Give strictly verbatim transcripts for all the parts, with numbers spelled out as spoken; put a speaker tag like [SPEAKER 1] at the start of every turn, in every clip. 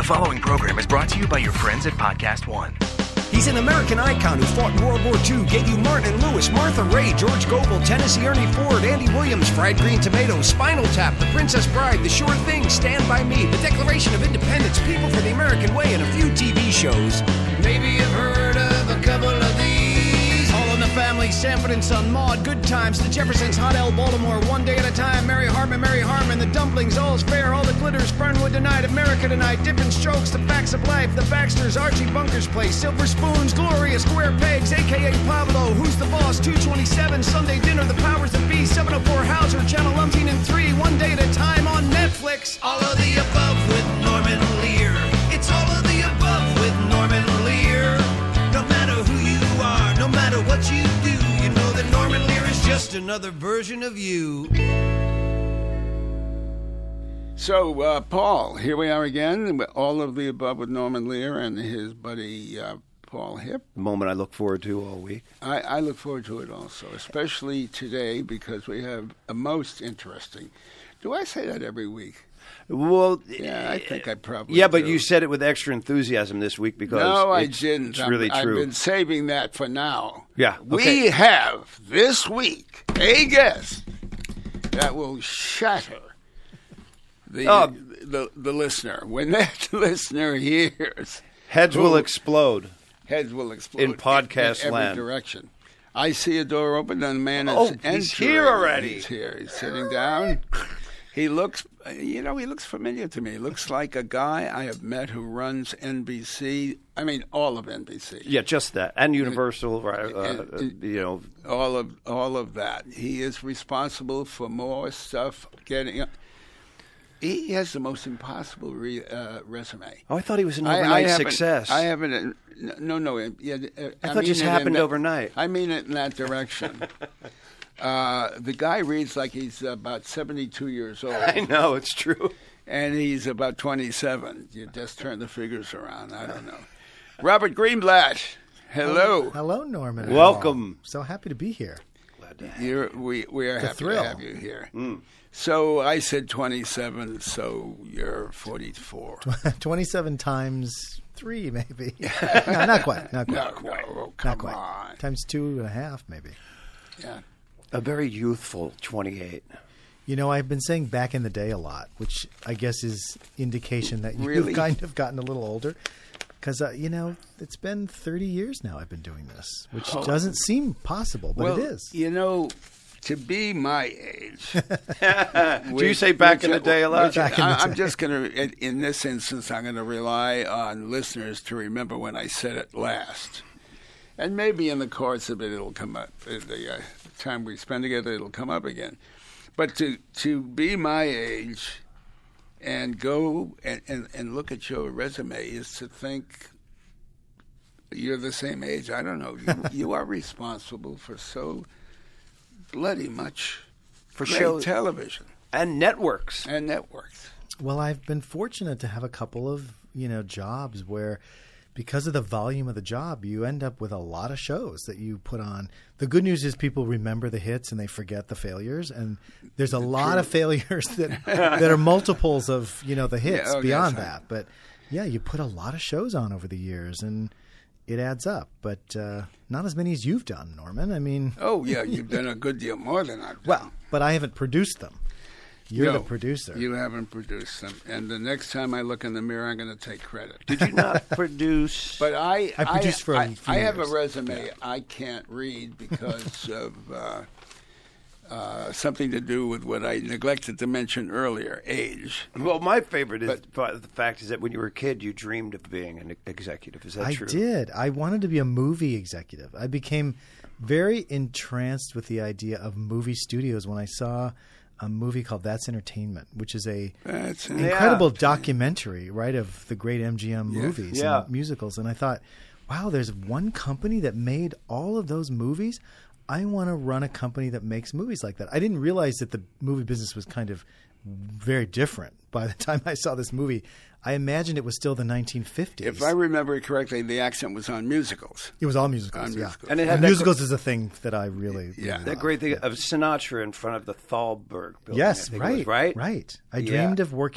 [SPEAKER 1] following program is brought to you by your friends at Podcast One.
[SPEAKER 2] He's an American icon who fought in World War Two, gave you Martin Lewis, Martha Ray, George Gobel, Tennessee Ernie Ford, Andy Williams, Fried Green Tomatoes, Spinal Tap, The Princess Bride, The Sure Thing, Stand By Me, The Declaration of Independence, People for the American Way, and a few T V shows. Maybe you've heard of a couple of these. All in the Family, Sanford and Son, Maude, Good Times, The Jeffersons, Hot L, Baltimore, One Day at a Time, Mary Hartman, Mary Hartman, The Dumplings, All's Fair, All the Glitters, Fernwood Tonight, America Tonight, Different Strokes, The Facts of Life, The Baxters, Archie Bunker's Place, Silver Spoons, Gloria, Square Pegs, a k a. Pablo, Who's the Boss, two twenty-seven, Sunday Dinner, The Powers That Be, seven oh four Hauser, Channel umpteen and three, One Day at a Time on Netflix. All of the above with Norman Lear. It's all of the above with Norman Lear. No matter who you are, no matter what you do, you know that Norman Lear is just another version of you.
[SPEAKER 3] So, uh, Paul, here we are again, all of the above with Norman Lear and his buddy uh, Paul Hipp.
[SPEAKER 4] The moment I look forward to all week.
[SPEAKER 3] I, I look forward to it also, especially today because we have a most interesting. Do I say that every week?
[SPEAKER 4] Well,
[SPEAKER 3] yeah, I think I probably
[SPEAKER 4] Yeah, but
[SPEAKER 3] do.
[SPEAKER 4] you said it with extra enthusiasm this week because
[SPEAKER 3] no, I
[SPEAKER 4] it's,
[SPEAKER 3] didn't.
[SPEAKER 4] it's really
[SPEAKER 3] I'm,
[SPEAKER 4] true.
[SPEAKER 3] I've been saving that for now.
[SPEAKER 4] Yeah,
[SPEAKER 3] We
[SPEAKER 4] okay.
[SPEAKER 3] have this week a guest that will shatter the
[SPEAKER 4] Oh.
[SPEAKER 3] the, the listener. When that listener hears,
[SPEAKER 4] Heads
[SPEAKER 3] who-
[SPEAKER 4] will explode.
[SPEAKER 3] heads will explode
[SPEAKER 4] In podcast
[SPEAKER 3] in every
[SPEAKER 4] land.
[SPEAKER 3] direction. I see a door open and the man is
[SPEAKER 4] Oh,
[SPEAKER 3] entering.
[SPEAKER 4] he's here already.
[SPEAKER 3] He's here. He's sitting down. He looks, you know, he looks familiar to me. He looks like a guy I have met who runs N B C. I mean, all of N B C.
[SPEAKER 4] Yeah, just that. And Universal, right, uh,
[SPEAKER 3] And-
[SPEAKER 4] uh, you know.
[SPEAKER 3] All of all of that. He is responsible for more stuff getting. He has the most impossible re, uh, resume.
[SPEAKER 4] Oh, I thought he was an
[SPEAKER 3] I- I
[SPEAKER 4] overnight
[SPEAKER 3] haven't-
[SPEAKER 4] success.
[SPEAKER 3] I haven't. No, no. Yeah, uh,
[SPEAKER 4] I thought it just
[SPEAKER 3] mean
[SPEAKER 4] happened
[SPEAKER 3] in that-
[SPEAKER 4] overnight.
[SPEAKER 3] I mean it in that direction. uh, the guy reads like he's about seventy-two years old.
[SPEAKER 4] I know, it's true.
[SPEAKER 3] And he's about twenty-seven. You just turn the figures around. I don't know. Robert Greenblatt. Hello.
[SPEAKER 5] Hello, Norman. and
[SPEAKER 4] Welcome.
[SPEAKER 5] Paul. So happy to be here.
[SPEAKER 3] You're, we we are
[SPEAKER 5] It's a
[SPEAKER 3] happy
[SPEAKER 5] thrill.
[SPEAKER 3] to have you here.
[SPEAKER 4] Mm.
[SPEAKER 3] So I said twenty-seven. So you're forty-four.
[SPEAKER 5] twenty-seven times three, maybe. no, not quite. Not quite.
[SPEAKER 3] No, no, oh, come
[SPEAKER 5] not quite.
[SPEAKER 3] on.
[SPEAKER 5] Times two and a half, maybe.
[SPEAKER 3] Yeah.
[SPEAKER 4] A very youthful twenty-eight.
[SPEAKER 5] You know, I've been saying back in the day a lot, which I guess is indication that you've
[SPEAKER 3] Really?
[SPEAKER 5] kind of gotten a little older. Because, uh, you know, it's been thirty years now I've been doing this, which
[SPEAKER 3] Oh.
[SPEAKER 5] doesn't seem possible, but
[SPEAKER 3] well,
[SPEAKER 5] it is.
[SPEAKER 3] You know, to be my age.
[SPEAKER 4] Do you say back in the day a lot?
[SPEAKER 3] which
[SPEAKER 5] Back in
[SPEAKER 3] I,
[SPEAKER 5] the
[SPEAKER 3] I'm
[SPEAKER 5] day.
[SPEAKER 3] just going to, in this instance, I'm going to rely on listeners to remember when I said it last. And maybe in the course of it, it'll come up. Uh, The uh, time we spend together, it'll come up again. But to to be my age and go and, and, and look at your resume is to think you're the same age. I don't know. You, you are responsible for so bloody much
[SPEAKER 4] For
[SPEAKER 3] great
[SPEAKER 4] shows
[SPEAKER 3] television
[SPEAKER 4] and networks.
[SPEAKER 3] and networks.
[SPEAKER 5] Well, I've been fortunate to have a couple of, you know, jobs where because of the volume of the job, you end up with a lot of shows that you put on. The good news is people remember the hits and they forget the failures. And there's a lot of failures that that are multiples of, you know, the hits
[SPEAKER 3] Yeah, oh,
[SPEAKER 5] beyond
[SPEAKER 3] yes, I-
[SPEAKER 5] that. But yeah, you put a lot of shows on over the years and it adds up. But uh, not as many as you've done, Norman. I mean,
[SPEAKER 3] Oh, yeah, you've done a good deal more than I've done.
[SPEAKER 5] well, but I haven't produced them. You're
[SPEAKER 3] No,
[SPEAKER 5] the producer.
[SPEAKER 3] You haven't produced them. And the next time I look in the mirror, I'm going to take credit.
[SPEAKER 4] Did you not produce?
[SPEAKER 3] But I,
[SPEAKER 5] I produced for a
[SPEAKER 3] I,
[SPEAKER 5] few
[SPEAKER 3] I have
[SPEAKER 5] years.
[SPEAKER 3] a resume I can't read because of uh, uh, something to do with what I neglected to mention earlier, age.
[SPEAKER 4] Well, my favorite is
[SPEAKER 3] But-
[SPEAKER 4] the fact is that when you were a kid, you dreamed of being an executive. Is that
[SPEAKER 5] I
[SPEAKER 4] true?
[SPEAKER 5] did. I wanted to be a movie executive. I became very entranced with the idea of movie studios when I saw a movie called That's Entertainment, which is a
[SPEAKER 3] That's
[SPEAKER 5] incredible documentary, right, of the great M G M
[SPEAKER 3] Yeah.
[SPEAKER 5] movies
[SPEAKER 4] Yeah.
[SPEAKER 5] and musicals. And I thought, wow, there's one company that made all of those movies. I want to run a company that makes movies like that. I didn't realize that the movie business was kind of very different by the time I saw this movie. I imagined it was still the nineteen fifties.
[SPEAKER 3] If I remember it correctly, the accent was on musicals.
[SPEAKER 5] It was all musicals,
[SPEAKER 3] On
[SPEAKER 5] yeah.
[SPEAKER 3] musicals.
[SPEAKER 4] And it had that
[SPEAKER 5] musicals is a thing that I really,
[SPEAKER 3] Yeah.
[SPEAKER 5] really
[SPEAKER 4] That
[SPEAKER 5] love.
[SPEAKER 4] great thing of Sinatra in front of the Thalberg building.
[SPEAKER 5] Yes,
[SPEAKER 4] I think
[SPEAKER 5] right,
[SPEAKER 4] it was, right,
[SPEAKER 5] right. I
[SPEAKER 4] Yeah.
[SPEAKER 5] dreamed of working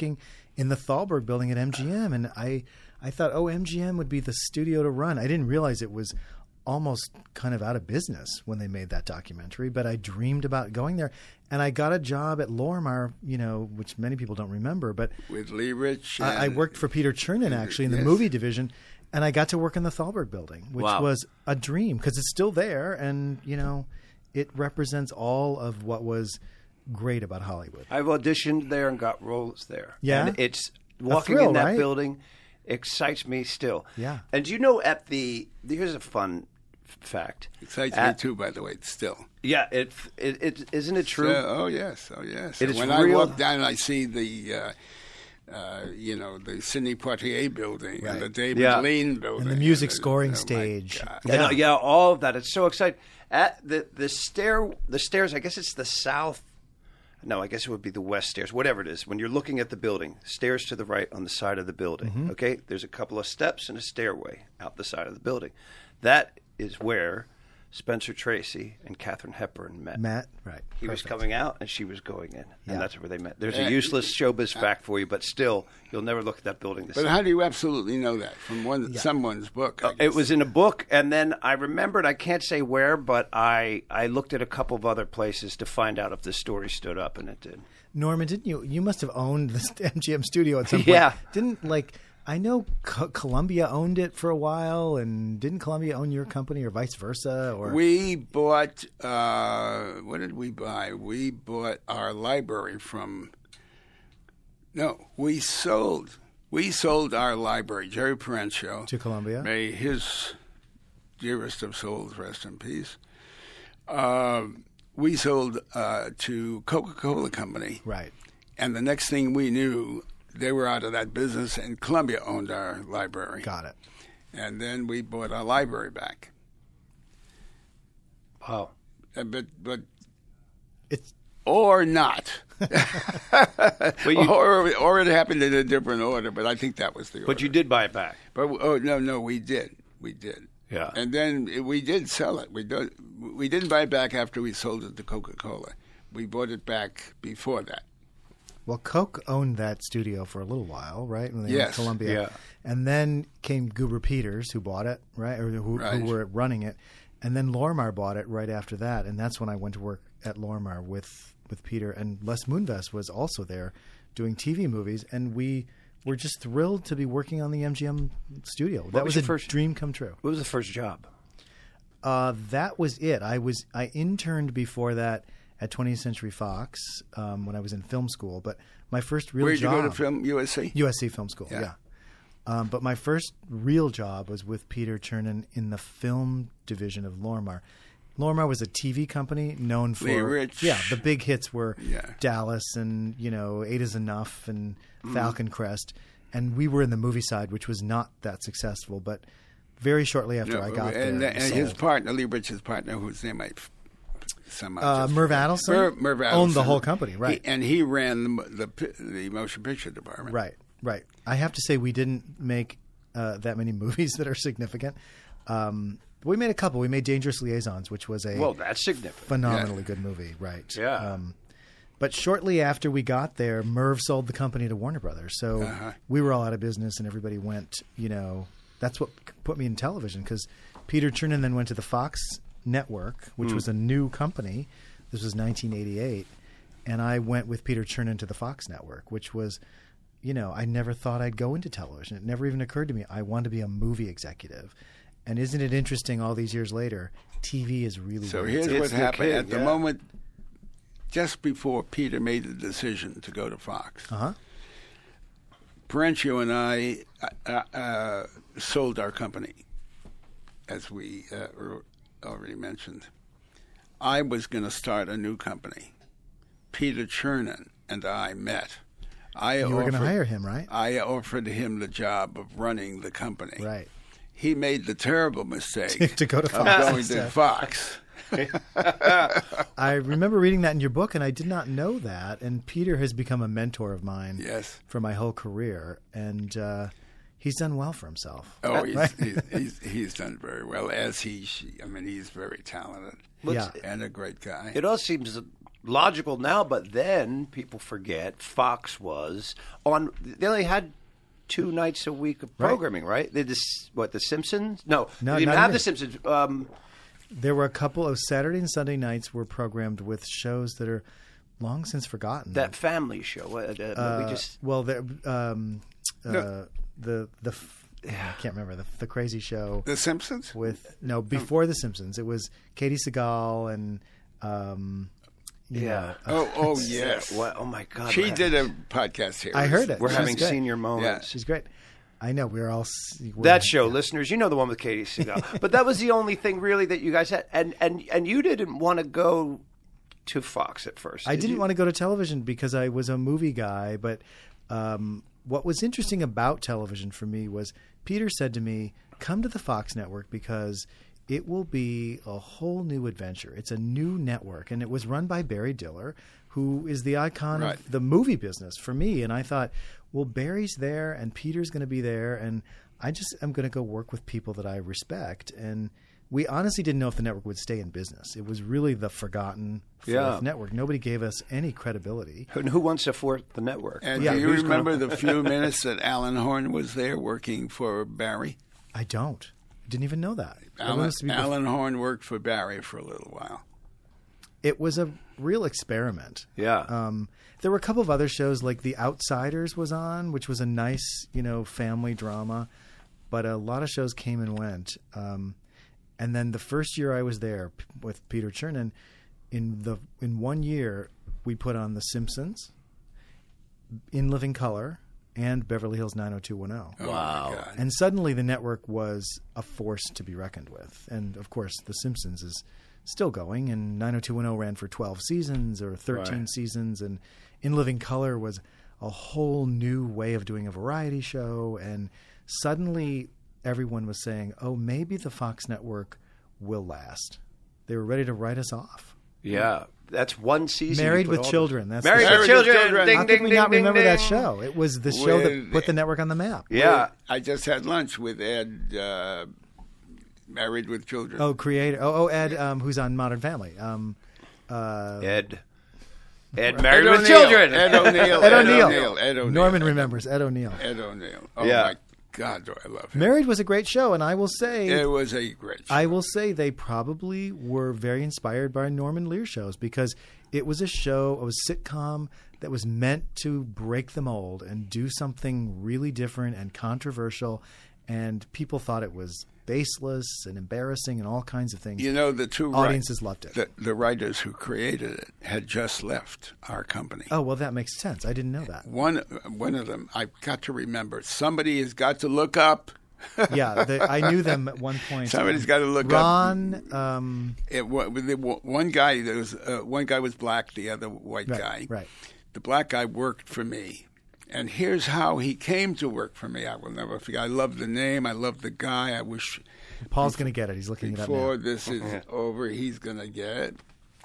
[SPEAKER 5] in the Thalberg building at M G M. And I, I thought, oh, M G M would be the studio to run. I didn't realize it was almost kind of out of business when they made that documentary, but I dreamed about going there. And I got a job at Lorimar, you know, which many people don't remember, but
[SPEAKER 3] with Lee Rich.
[SPEAKER 5] I, I worked for Peter Chernin, actually, in the
[SPEAKER 3] yes.
[SPEAKER 5] movie division, and I got to work in the Thalberg building, which
[SPEAKER 6] Wow.
[SPEAKER 5] was a dream because it's still there, and, you know, it represents all of what was great about Hollywood.
[SPEAKER 4] I've auditioned there and got roles there.
[SPEAKER 5] Yeah?
[SPEAKER 4] And it's walking
[SPEAKER 5] thrill,
[SPEAKER 4] in that
[SPEAKER 5] right?
[SPEAKER 4] building excites me still.
[SPEAKER 5] Yeah.
[SPEAKER 4] And you know, at the here's a fun f- fact.
[SPEAKER 3] Excites
[SPEAKER 4] At-
[SPEAKER 3] me too, by the way. Still.
[SPEAKER 4] Yeah, it, it it isn't it true?
[SPEAKER 3] Uh, oh yes, oh yes.
[SPEAKER 4] It is
[SPEAKER 3] when
[SPEAKER 4] real-
[SPEAKER 3] I walk down, and I see the, uh, uh, you know, the Sidney Poitier building
[SPEAKER 5] Right.
[SPEAKER 3] and the David
[SPEAKER 4] Yeah.
[SPEAKER 3] Lean building
[SPEAKER 5] And the music
[SPEAKER 3] uh,
[SPEAKER 5] scoring
[SPEAKER 3] oh, my
[SPEAKER 5] stage.
[SPEAKER 3] God.
[SPEAKER 4] Yeah. And, uh, yeah, all of that. It's so exciting. At the the stair, the stairs. I guess it's the south. No, I guess it would be the west stairs. Whatever it is, when you're looking at the building, stairs to the right on the side of the building.
[SPEAKER 5] Mm-hmm.
[SPEAKER 4] Okay, there's a couple of steps and a stairway out the side of the building. That is where Spencer Tracy and Katharine Hepburn met.
[SPEAKER 5] Matt, right.
[SPEAKER 4] He was
[SPEAKER 5] Perfect.
[SPEAKER 4] coming out, and she was going in, and
[SPEAKER 5] Yeah.
[SPEAKER 4] that's where they met. There's
[SPEAKER 3] Yeah.
[SPEAKER 4] a useless showbiz fact for you, but still, you'll never look at that building the
[SPEAKER 3] But
[SPEAKER 4] same.
[SPEAKER 3] how do you absolutely know that from one someone's book? I
[SPEAKER 4] Uh,
[SPEAKER 3] guess.
[SPEAKER 4] It was in a book, and then I remembered, I can't say where, but I, I looked at a couple of other places to find out if the story stood up, and it did.
[SPEAKER 5] Norman, didn't you? You must have owned the M G M studio at some point.
[SPEAKER 4] Yeah.
[SPEAKER 5] Didn't, like, I know Co- Columbia owned it for a while, and didn't Columbia own your company or vice versa? Or
[SPEAKER 3] We bought. Uh, what did we buy? We bought our library from. No, we sold. We sold our library, Jerry Perencio,
[SPEAKER 5] To Columbia?
[SPEAKER 3] May his dearest of souls rest in peace. Uh, we sold uh, to Coca-Cola Company,
[SPEAKER 5] Right.
[SPEAKER 3] and the next thing we knew, they were out of that business, and Columbia owned our library.
[SPEAKER 5] Got it.
[SPEAKER 3] And then we bought our library back.
[SPEAKER 4] Wow.
[SPEAKER 3] Uh, but but
[SPEAKER 5] It's
[SPEAKER 3] or not.
[SPEAKER 4] you-
[SPEAKER 3] or or it happened in a different order, but I think that was the order.
[SPEAKER 4] But you did buy it back.
[SPEAKER 3] But oh no, no, we did, we did.
[SPEAKER 4] Yeah.
[SPEAKER 3] And then we did sell it. We do, we didn't buy it back after we sold it to Coca-Cola. We bought it back before that.
[SPEAKER 5] Well, Coke owned that studio for a little while, right? When they owned
[SPEAKER 3] Yes.
[SPEAKER 5] Columbia.
[SPEAKER 4] Yeah.
[SPEAKER 5] And then came Goober Peters, who bought it, right? Or who,
[SPEAKER 3] Right.
[SPEAKER 5] who were running it. And then Lorimar bought it right after that. And that's when I went to work at Lorimar with, with Peter. And Les Moonves was also there doing T V movies. And we were just thrilled to be working on the M G M studio. that
[SPEAKER 4] was
[SPEAKER 5] was,
[SPEAKER 4] your
[SPEAKER 5] a
[SPEAKER 4] first-
[SPEAKER 5] dream come true.
[SPEAKER 4] What was the first job?
[SPEAKER 5] Uh, that was it. I was I interned before that at twentieth Century Fox um, when I was in film school. But my first real
[SPEAKER 3] Where did
[SPEAKER 5] job,
[SPEAKER 3] you go to film U S C?
[SPEAKER 5] U S C Film School.
[SPEAKER 3] Yeah.
[SPEAKER 5] Yeah. Um, but my first real job was with Peter Chernin in the film division of Lorimar. Lorimar was a T V company known for
[SPEAKER 3] Lee Rich.
[SPEAKER 5] yeah, the big hits were
[SPEAKER 3] Yeah.
[SPEAKER 5] Dallas and you know Eight Is Enough and
[SPEAKER 3] Mm.
[SPEAKER 5] Falcon Crest, and we were in the movie side, which was not that successful. But very shortly after
[SPEAKER 3] No,
[SPEAKER 5] I got
[SPEAKER 3] and,
[SPEAKER 5] there,
[SPEAKER 3] and
[SPEAKER 5] it
[SPEAKER 3] his
[SPEAKER 5] sold.
[SPEAKER 3] partner, Lee Rich's partner, whose name I f- somehow
[SPEAKER 5] Uh,
[SPEAKER 3] just
[SPEAKER 5] Merv
[SPEAKER 3] forgot.
[SPEAKER 5] Adelson
[SPEAKER 3] Merv, Merv Adelson
[SPEAKER 5] owned the whole company, right?
[SPEAKER 3] He, and he ran the, mo- the pi- the motion picture department.
[SPEAKER 5] Right, right. I have to say we didn't make uh, that many movies that are significant. Um, we made a couple. We made Dangerous Liaisons, which was a
[SPEAKER 4] Well, that's significant.
[SPEAKER 5] phenomenally
[SPEAKER 3] Yeah.
[SPEAKER 5] good movie, right?
[SPEAKER 4] Yeah.
[SPEAKER 5] Um, but shortly after we got there, Merv sold the company to Warner Brothers, so
[SPEAKER 3] Uh-huh.
[SPEAKER 5] we were all out of business, and everybody went. You know, that's what put me in television because Peter Chernin then went to the Fox network, which was a new company. This was nineteen eighty-eight, and I went with Peter Chernin to the Fox network, which was. You know, I never thought I'd go into television. It never even occurred to me I want to be a movie executive. And isn't it interesting all these years later, T V is really
[SPEAKER 3] So
[SPEAKER 5] where
[SPEAKER 3] here's
[SPEAKER 5] it's
[SPEAKER 4] It's
[SPEAKER 3] what
[SPEAKER 4] the
[SPEAKER 3] happened
[SPEAKER 4] kid,
[SPEAKER 3] at the
[SPEAKER 4] yeah.
[SPEAKER 3] moment, just before Peter made the decision to go to Fox.
[SPEAKER 5] Uh-huh.
[SPEAKER 3] Perencio and I uh, uh, sold our company, as we uh, er- already mentioned. I was going to start a new company. Peter Chernin and I met. I
[SPEAKER 5] You were going to
[SPEAKER 3] offered-
[SPEAKER 5] hire him, right?
[SPEAKER 3] I offered him the job of running the company.
[SPEAKER 5] Right.
[SPEAKER 3] He made the terrible mistake
[SPEAKER 5] To go to
[SPEAKER 3] of
[SPEAKER 5] Fox
[SPEAKER 3] going to
[SPEAKER 5] instead.
[SPEAKER 3] Fox.
[SPEAKER 5] I remember reading that in your book, and I did not know that. And Peter has become a mentor of mine
[SPEAKER 3] Yes.
[SPEAKER 5] for my whole career. And uh, he's done well for himself.
[SPEAKER 3] Oh, he's,
[SPEAKER 5] Right?
[SPEAKER 3] he's, he's, he's done very well, as he, she, I mean, he's very talented
[SPEAKER 5] Yeah.
[SPEAKER 3] and a great guy.
[SPEAKER 4] It all seems logical now, but then people forget Fox was on. They only had two nights a week of programming, right? right? They just what the Simpsons? No,
[SPEAKER 5] No,
[SPEAKER 4] they didn't
[SPEAKER 5] not
[SPEAKER 4] have
[SPEAKER 5] even.
[SPEAKER 4] the Simpsons. Um,
[SPEAKER 5] There were a couple of Saturday and Sunday nights were programmed with shows that are long since forgotten.
[SPEAKER 4] that family show. Uh, uh, we
[SPEAKER 5] Uh,
[SPEAKER 4] just
[SPEAKER 5] well, the um, uh,
[SPEAKER 3] No.
[SPEAKER 5] the the f- I can't remember the the crazy show
[SPEAKER 3] The Simpsons?
[SPEAKER 5] with no before the Simpsons. It was Katie Sagal and um, you
[SPEAKER 4] Yeah.
[SPEAKER 5] know,
[SPEAKER 3] Oh, oh yes.
[SPEAKER 4] what? Oh my God!
[SPEAKER 3] She
[SPEAKER 4] we're
[SPEAKER 3] did
[SPEAKER 4] having-
[SPEAKER 3] a podcast here.
[SPEAKER 5] I heard it.
[SPEAKER 4] We're
[SPEAKER 5] She's
[SPEAKER 4] having
[SPEAKER 5] great.
[SPEAKER 4] senior moments.
[SPEAKER 5] She's great. I know we're all s- we're,
[SPEAKER 4] That show, listeners, you know the one with Katie Sagal. But that was the only thing really that you guys had, and and and you didn't want to go to Fox at first.
[SPEAKER 5] I
[SPEAKER 4] did
[SPEAKER 5] didn't
[SPEAKER 4] you?
[SPEAKER 5] want to go to television because I was a movie guy. But um, what was interesting about television for me was Peter said to me, "Come to the Fox network because it will be a whole new adventure. It's a new network." And it was run by Barry Diller, who is the icon
[SPEAKER 3] Right.
[SPEAKER 5] of the movie business for me. And I thought, well, Barry's there and Peter's going to be there. And I just am going to go work with people that I respect. And we honestly didn't know if the network would stay in business. It was really the forgotten fourth
[SPEAKER 4] Yeah.
[SPEAKER 5] network. Nobody gave us any credibility.
[SPEAKER 4] And who wants to fourth the network?
[SPEAKER 3] And
[SPEAKER 5] Yeah,
[SPEAKER 3] do you
[SPEAKER 5] who's
[SPEAKER 3] remember
[SPEAKER 5] gonna-
[SPEAKER 3] the few minutes that Alan Horn was there working for Barry?
[SPEAKER 5] I don't. Didn't even know that. It
[SPEAKER 3] Alan,
[SPEAKER 5] must be bef-
[SPEAKER 3] Alan Horn worked for Barry for a little while.
[SPEAKER 5] It was a real experiment.
[SPEAKER 4] Yeah.
[SPEAKER 5] Um, there were a couple of other shows, like The Outsiders was on, which was a nice, you know, family drama. But a lot of shows came and went. Um, and then the first year I was there p- with Peter Chernin, in the in one year we put on The Simpsons, In Living Color, and Beverly Hills nine oh two one oh.
[SPEAKER 3] Oh,
[SPEAKER 4] Wow.
[SPEAKER 3] my God.
[SPEAKER 5] And suddenly the network was a force to be reckoned with. And of course, The Simpsons is still going, and nine oh two one oh ran for twelve seasons or thirteen
[SPEAKER 4] Right.
[SPEAKER 5] seasons. And In Living Color was a whole new way of doing a variety show. And suddenly everyone was saying, oh, maybe the Fox network will last. They were ready to write us off.
[SPEAKER 4] Yeah, that's one season.
[SPEAKER 5] Married
[SPEAKER 4] you put
[SPEAKER 5] with
[SPEAKER 4] all the-
[SPEAKER 5] Children. That's
[SPEAKER 4] Married
[SPEAKER 5] the
[SPEAKER 4] with
[SPEAKER 3] Married with
[SPEAKER 4] Children.
[SPEAKER 3] Children.
[SPEAKER 4] Ding,
[SPEAKER 5] How
[SPEAKER 4] ding,
[SPEAKER 5] could we
[SPEAKER 4] ding,
[SPEAKER 5] not
[SPEAKER 4] ding,
[SPEAKER 5] remember that
[SPEAKER 4] ding.
[SPEAKER 5] show? It was the show that
[SPEAKER 3] With-
[SPEAKER 5] put the network on the map.
[SPEAKER 4] Yeah.
[SPEAKER 3] I just had lunch with Ed, uh, Married with Children.
[SPEAKER 5] Oh, creator. Oh, oh Ed, um, who's on Modern Family. Um, uh,
[SPEAKER 4] Ed. Ed
[SPEAKER 3] Ed
[SPEAKER 4] married with
[SPEAKER 3] O'Neill.
[SPEAKER 4] children.
[SPEAKER 3] Ed O'Neill.
[SPEAKER 5] Ed
[SPEAKER 3] Ed
[SPEAKER 5] O'Neill.
[SPEAKER 3] O'Neill. Ed O'Neill.
[SPEAKER 5] Norman remembers Ed O'Neill.
[SPEAKER 3] Ed O'Neill. Oh,
[SPEAKER 4] Yeah.
[SPEAKER 3] my God, do I love him.
[SPEAKER 5] Married was a great show, and I will say,
[SPEAKER 3] It was a great show.
[SPEAKER 5] I will say they probably were very inspired by Norman Lear shows because it was a show, it was a sitcom that was meant to break the mold and do something really different and controversial, and people thought it was baseless and embarrassing and all kinds of things.
[SPEAKER 3] You know, the two
[SPEAKER 5] Audiences
[SPEAKER 3] wri-
[SPEAKER 5] loved it.
[SPEAKER 3] The, the writers who created it had just left our company.
[SPEAKER 5] Oh, well, that makes sense. I didn't know that.
[SPEAKER 3] One, one of them, I've got to remember. Somebody has got to look up.
[SPEAKER 5] Yeah, they, I knew them at one point.
[SPEAKER 3] Somebody's got to look
[SPEAKER 5] Ron,
[SPEAKER 3] up.
[SPEAKER 5] um,
[SPEAKER 3] It, wa- the- one guy, there was uh, one guy was black, the other white
[SPEAKER 5] Right,
[SPEAKER 3] guy.
[SPEAKER 5] right.
[SPEAKER 3] The black guy worked for me. And here's how he came to work for me. I will never forget. I love the name. I love the guy. I wish
[SPEAKER 5] Paul's going to get it. He's looking
[SPEAKER 3] before
[SPEAKER 5] it up now.
[SPEAKER 3] this is over, he's going to get it.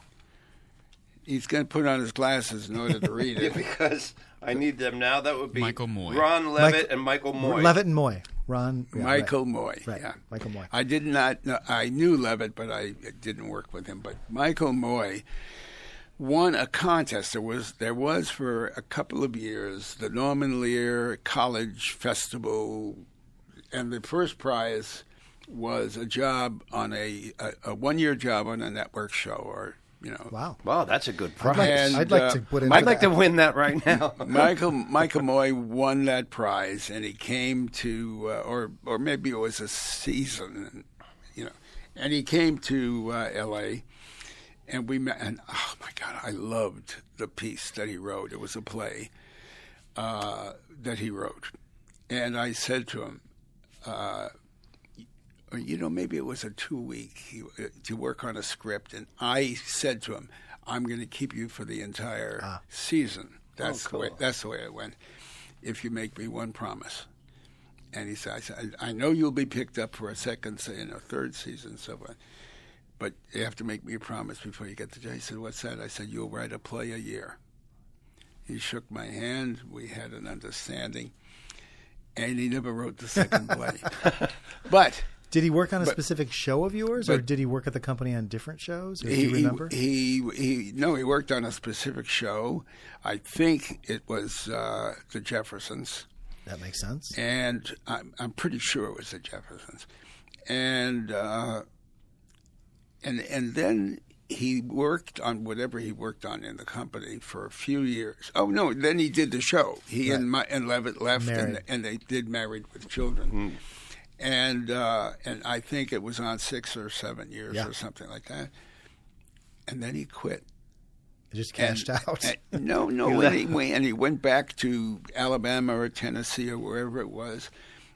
[SPEAKER 3] He's going to put on his glasses in order to read
[SPEAKER 4] Yeah,
[SPEAKER 3] it.
[SPEAKER 4] because I need them now. That would be
[SPEAKER 6] Michael Moy.
[SPEAKER 4] Ron Levitt
[SPEAKER 5] Mike-
[SPEAKER 4] and Michael Moy.
[SPEAKER 5] Levitt and Moy. Ron. yeah,
[SPEAKER 3] Michael
[SPEAKER 5] right.
[SPEAKER 3] Moy.
[SPEAKER 5] Right,
[SPEAKER 3] Yeah.
[SPEAKER 5] Michael Moy.
[SPEAKER 3] I did not know. I knew Levitt, but I didn't work with him. But Michael Moy won a contest. There was there was for a couple of years the Norman Lear College Festival, and the first prize was a job on a a, a one year job on a network show, or you know.
[SPEAKER 5] Wow.
[SPEAKER 4] Wow, that's a good
[SPEAKER 5] I'd
[SPEAKER 4] prize.
[SPEAKER 5] like,
[SPEAKER 3] And,
[SPEAKER 5] I'd like
[SPEAKER 3] uh,
[SPEAKER 5] to put in.
[SPEAKER 4] I'd like to win that right now.
[SPEAKER 3] Michael Michael Moy won that prize, and he came to, uh, or or maybe it was a season, you know, and he came to uh, L A, and we met. And oh my God, I loved the piece that he wrote. It was a play uh, that he wrote, and I said to him, uh, you know, maybe it was a two week to work on a script, and I said to him, I'm going to keep you for the entire
[SPEAKER 5] Ah.
[SPEAKER 3] season. That's
[SPEAKER 4] Oh, cool.
[SPEAKER 3] the way. That's the way it went. If you make me one promise, and he said, I, said, I know you'll be picked up for a second, say, in a third season, so on, but you have to make me a promise before you get the job. He said, what's that? I said, you'll write a play a year. He shook my hand. We had an understanding, and he never wrote the second play. But
[SPEAKER 5] Did he work on a
[SPEAKER 3] But-
[SPEAKER 5] specific show of yours, or
[SPEAKER 3] but-
[SPEAKER 5] did he work at the company on different shows? Or do
[SPEAKER 3] He,
[SPEAKER 5] you remember?
[SPEAKER 3] He, he, he, no, he worked on a specific show. I think it was uh, the Jeffersons,
[SPEAKER 5] that makes sense.
[SPEAKER 3] and I'm, I'm pretty sure it was the Jeffersons, and uh, and and then he worked on whatever he worked on in the company for a few years. Oh no, then he did the show. He
[SPEAKER 5] Right.
[SPEAKER 3] and my, and Levitt left, and,
[SPEAKER 5] Married.
[SPEAKER 3] and they did Married with Children. And uh, and I think it was on six or seven years
[SPEAKER 5] Yeah.
[SPEAKER 3] or something like that. And then he quit.
[SPEAKER 5] It just cashed
[SPEAKER 3] And-
[SPEAKER 5] out.
[SPEAKER 3] and- no, no, and he, went, and he went back to Alabama or Tennessee or wherever it was,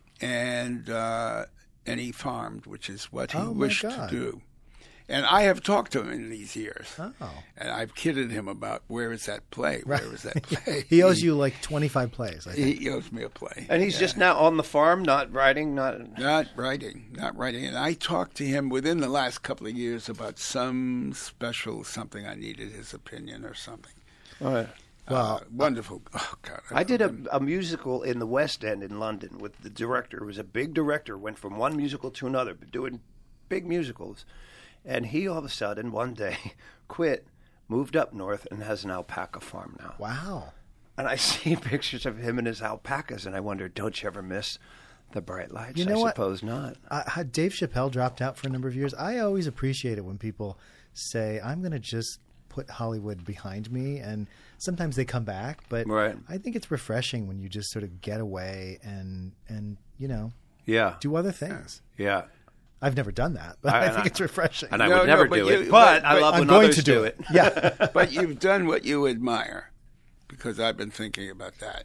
[SPEAKER 3] and uh, and he farmed, which is what he
[SPEAKER 5] Oh, my
[SPEAKER 3] wished
[SPEAKER 5] God.
[SPEAKER 3] to do. And I have talked to him in these years,
[SPEAKER 5] Oh.
[SPEAKER 3] and I've kidded him about where is that play?
[SPEAKER 5] Right.
[SPEAKER 3] Where is that play?
[SPEAKER 5] He owes you like twenty-five plays, I think.
[SPEAKER 3] He owes me a play.
[SPEAKER 4] And he's
[SPEAKER 3] Yeah.
[SPEAKER 4] just now on the farm, not writing, not.
[SPEAKER 3] Not writing, not writing. And I talked to him within the last couple of years about some special something I needed his opinion or something.
[SPEAKER 4] All right.
[SPEAKER 5] Well,
[SPEAKER 3] uh, wonderful. Oh God,
[SPEAKER 4] I did a,
[SPEAKER 3] love him.
[SPEAKER 4] a musical in the West End in London with the director. It was a big director, went from one musical to another, but doing big musicals. And he all of a sudden, one day, quit, moved up north, and has an alpaca farm now.
[SPEAKER 5] Wow.
[SPEAKER 4] And I see pictures of him and his alpacas, and I wonder, don't you ever miss the bright lights?
[SPEAKER 5] You know
[SPEAKER 4] I
[SPEAKER 5] what?
[SPEAKER 4] suppose not.
[SPEAKER 5] I, I- Dave Chappelle dropped out for a number of years. I always appreciate it when people say, I'm going to just put Hollywood behind me. And sometimes they come back. But
[SPEAKER 4] Right.
[SPEAKER 5] I think it's refreshing when you just sort of get away and, and you know,
[SPEAKER 4] Yeah.
[SPEAKER 5] do other things.
[SPEAKER 4] Yeah.
[SPEAKER 5] I've never done that, but I,
[SPEAKER 4] I-
[SPEAKER 5] think
[SPEAKER 4] and
[SPEAKER 5] it's refreshing.
[SPEAKER 4] And I
[SPEAKER 3] No,
[SPEAKER 4] would
[SPEAKER 3] no,
[SPEAKER 4] never
[SPEAKER 3] but
[SPEAKER 4] do
[SPEAKER 3] you-
[SPEAKER 4] it. But,
[SPEAKER 3] but-
[SPEAKER 4] I
[SPEAKER 3] but-
[SPEAKER 4] love
[SPEAKER 5] I'm
[SPEAKER 4] when
[SPEAKER 5] going
[SPEAKER 4] others
[SPEAKER 5] to do
[SPEAKER 4] it.
[SPEAKER 5] Yeah.
[SPEAKER 3] But you've done what you admire, because I've been thinking about that.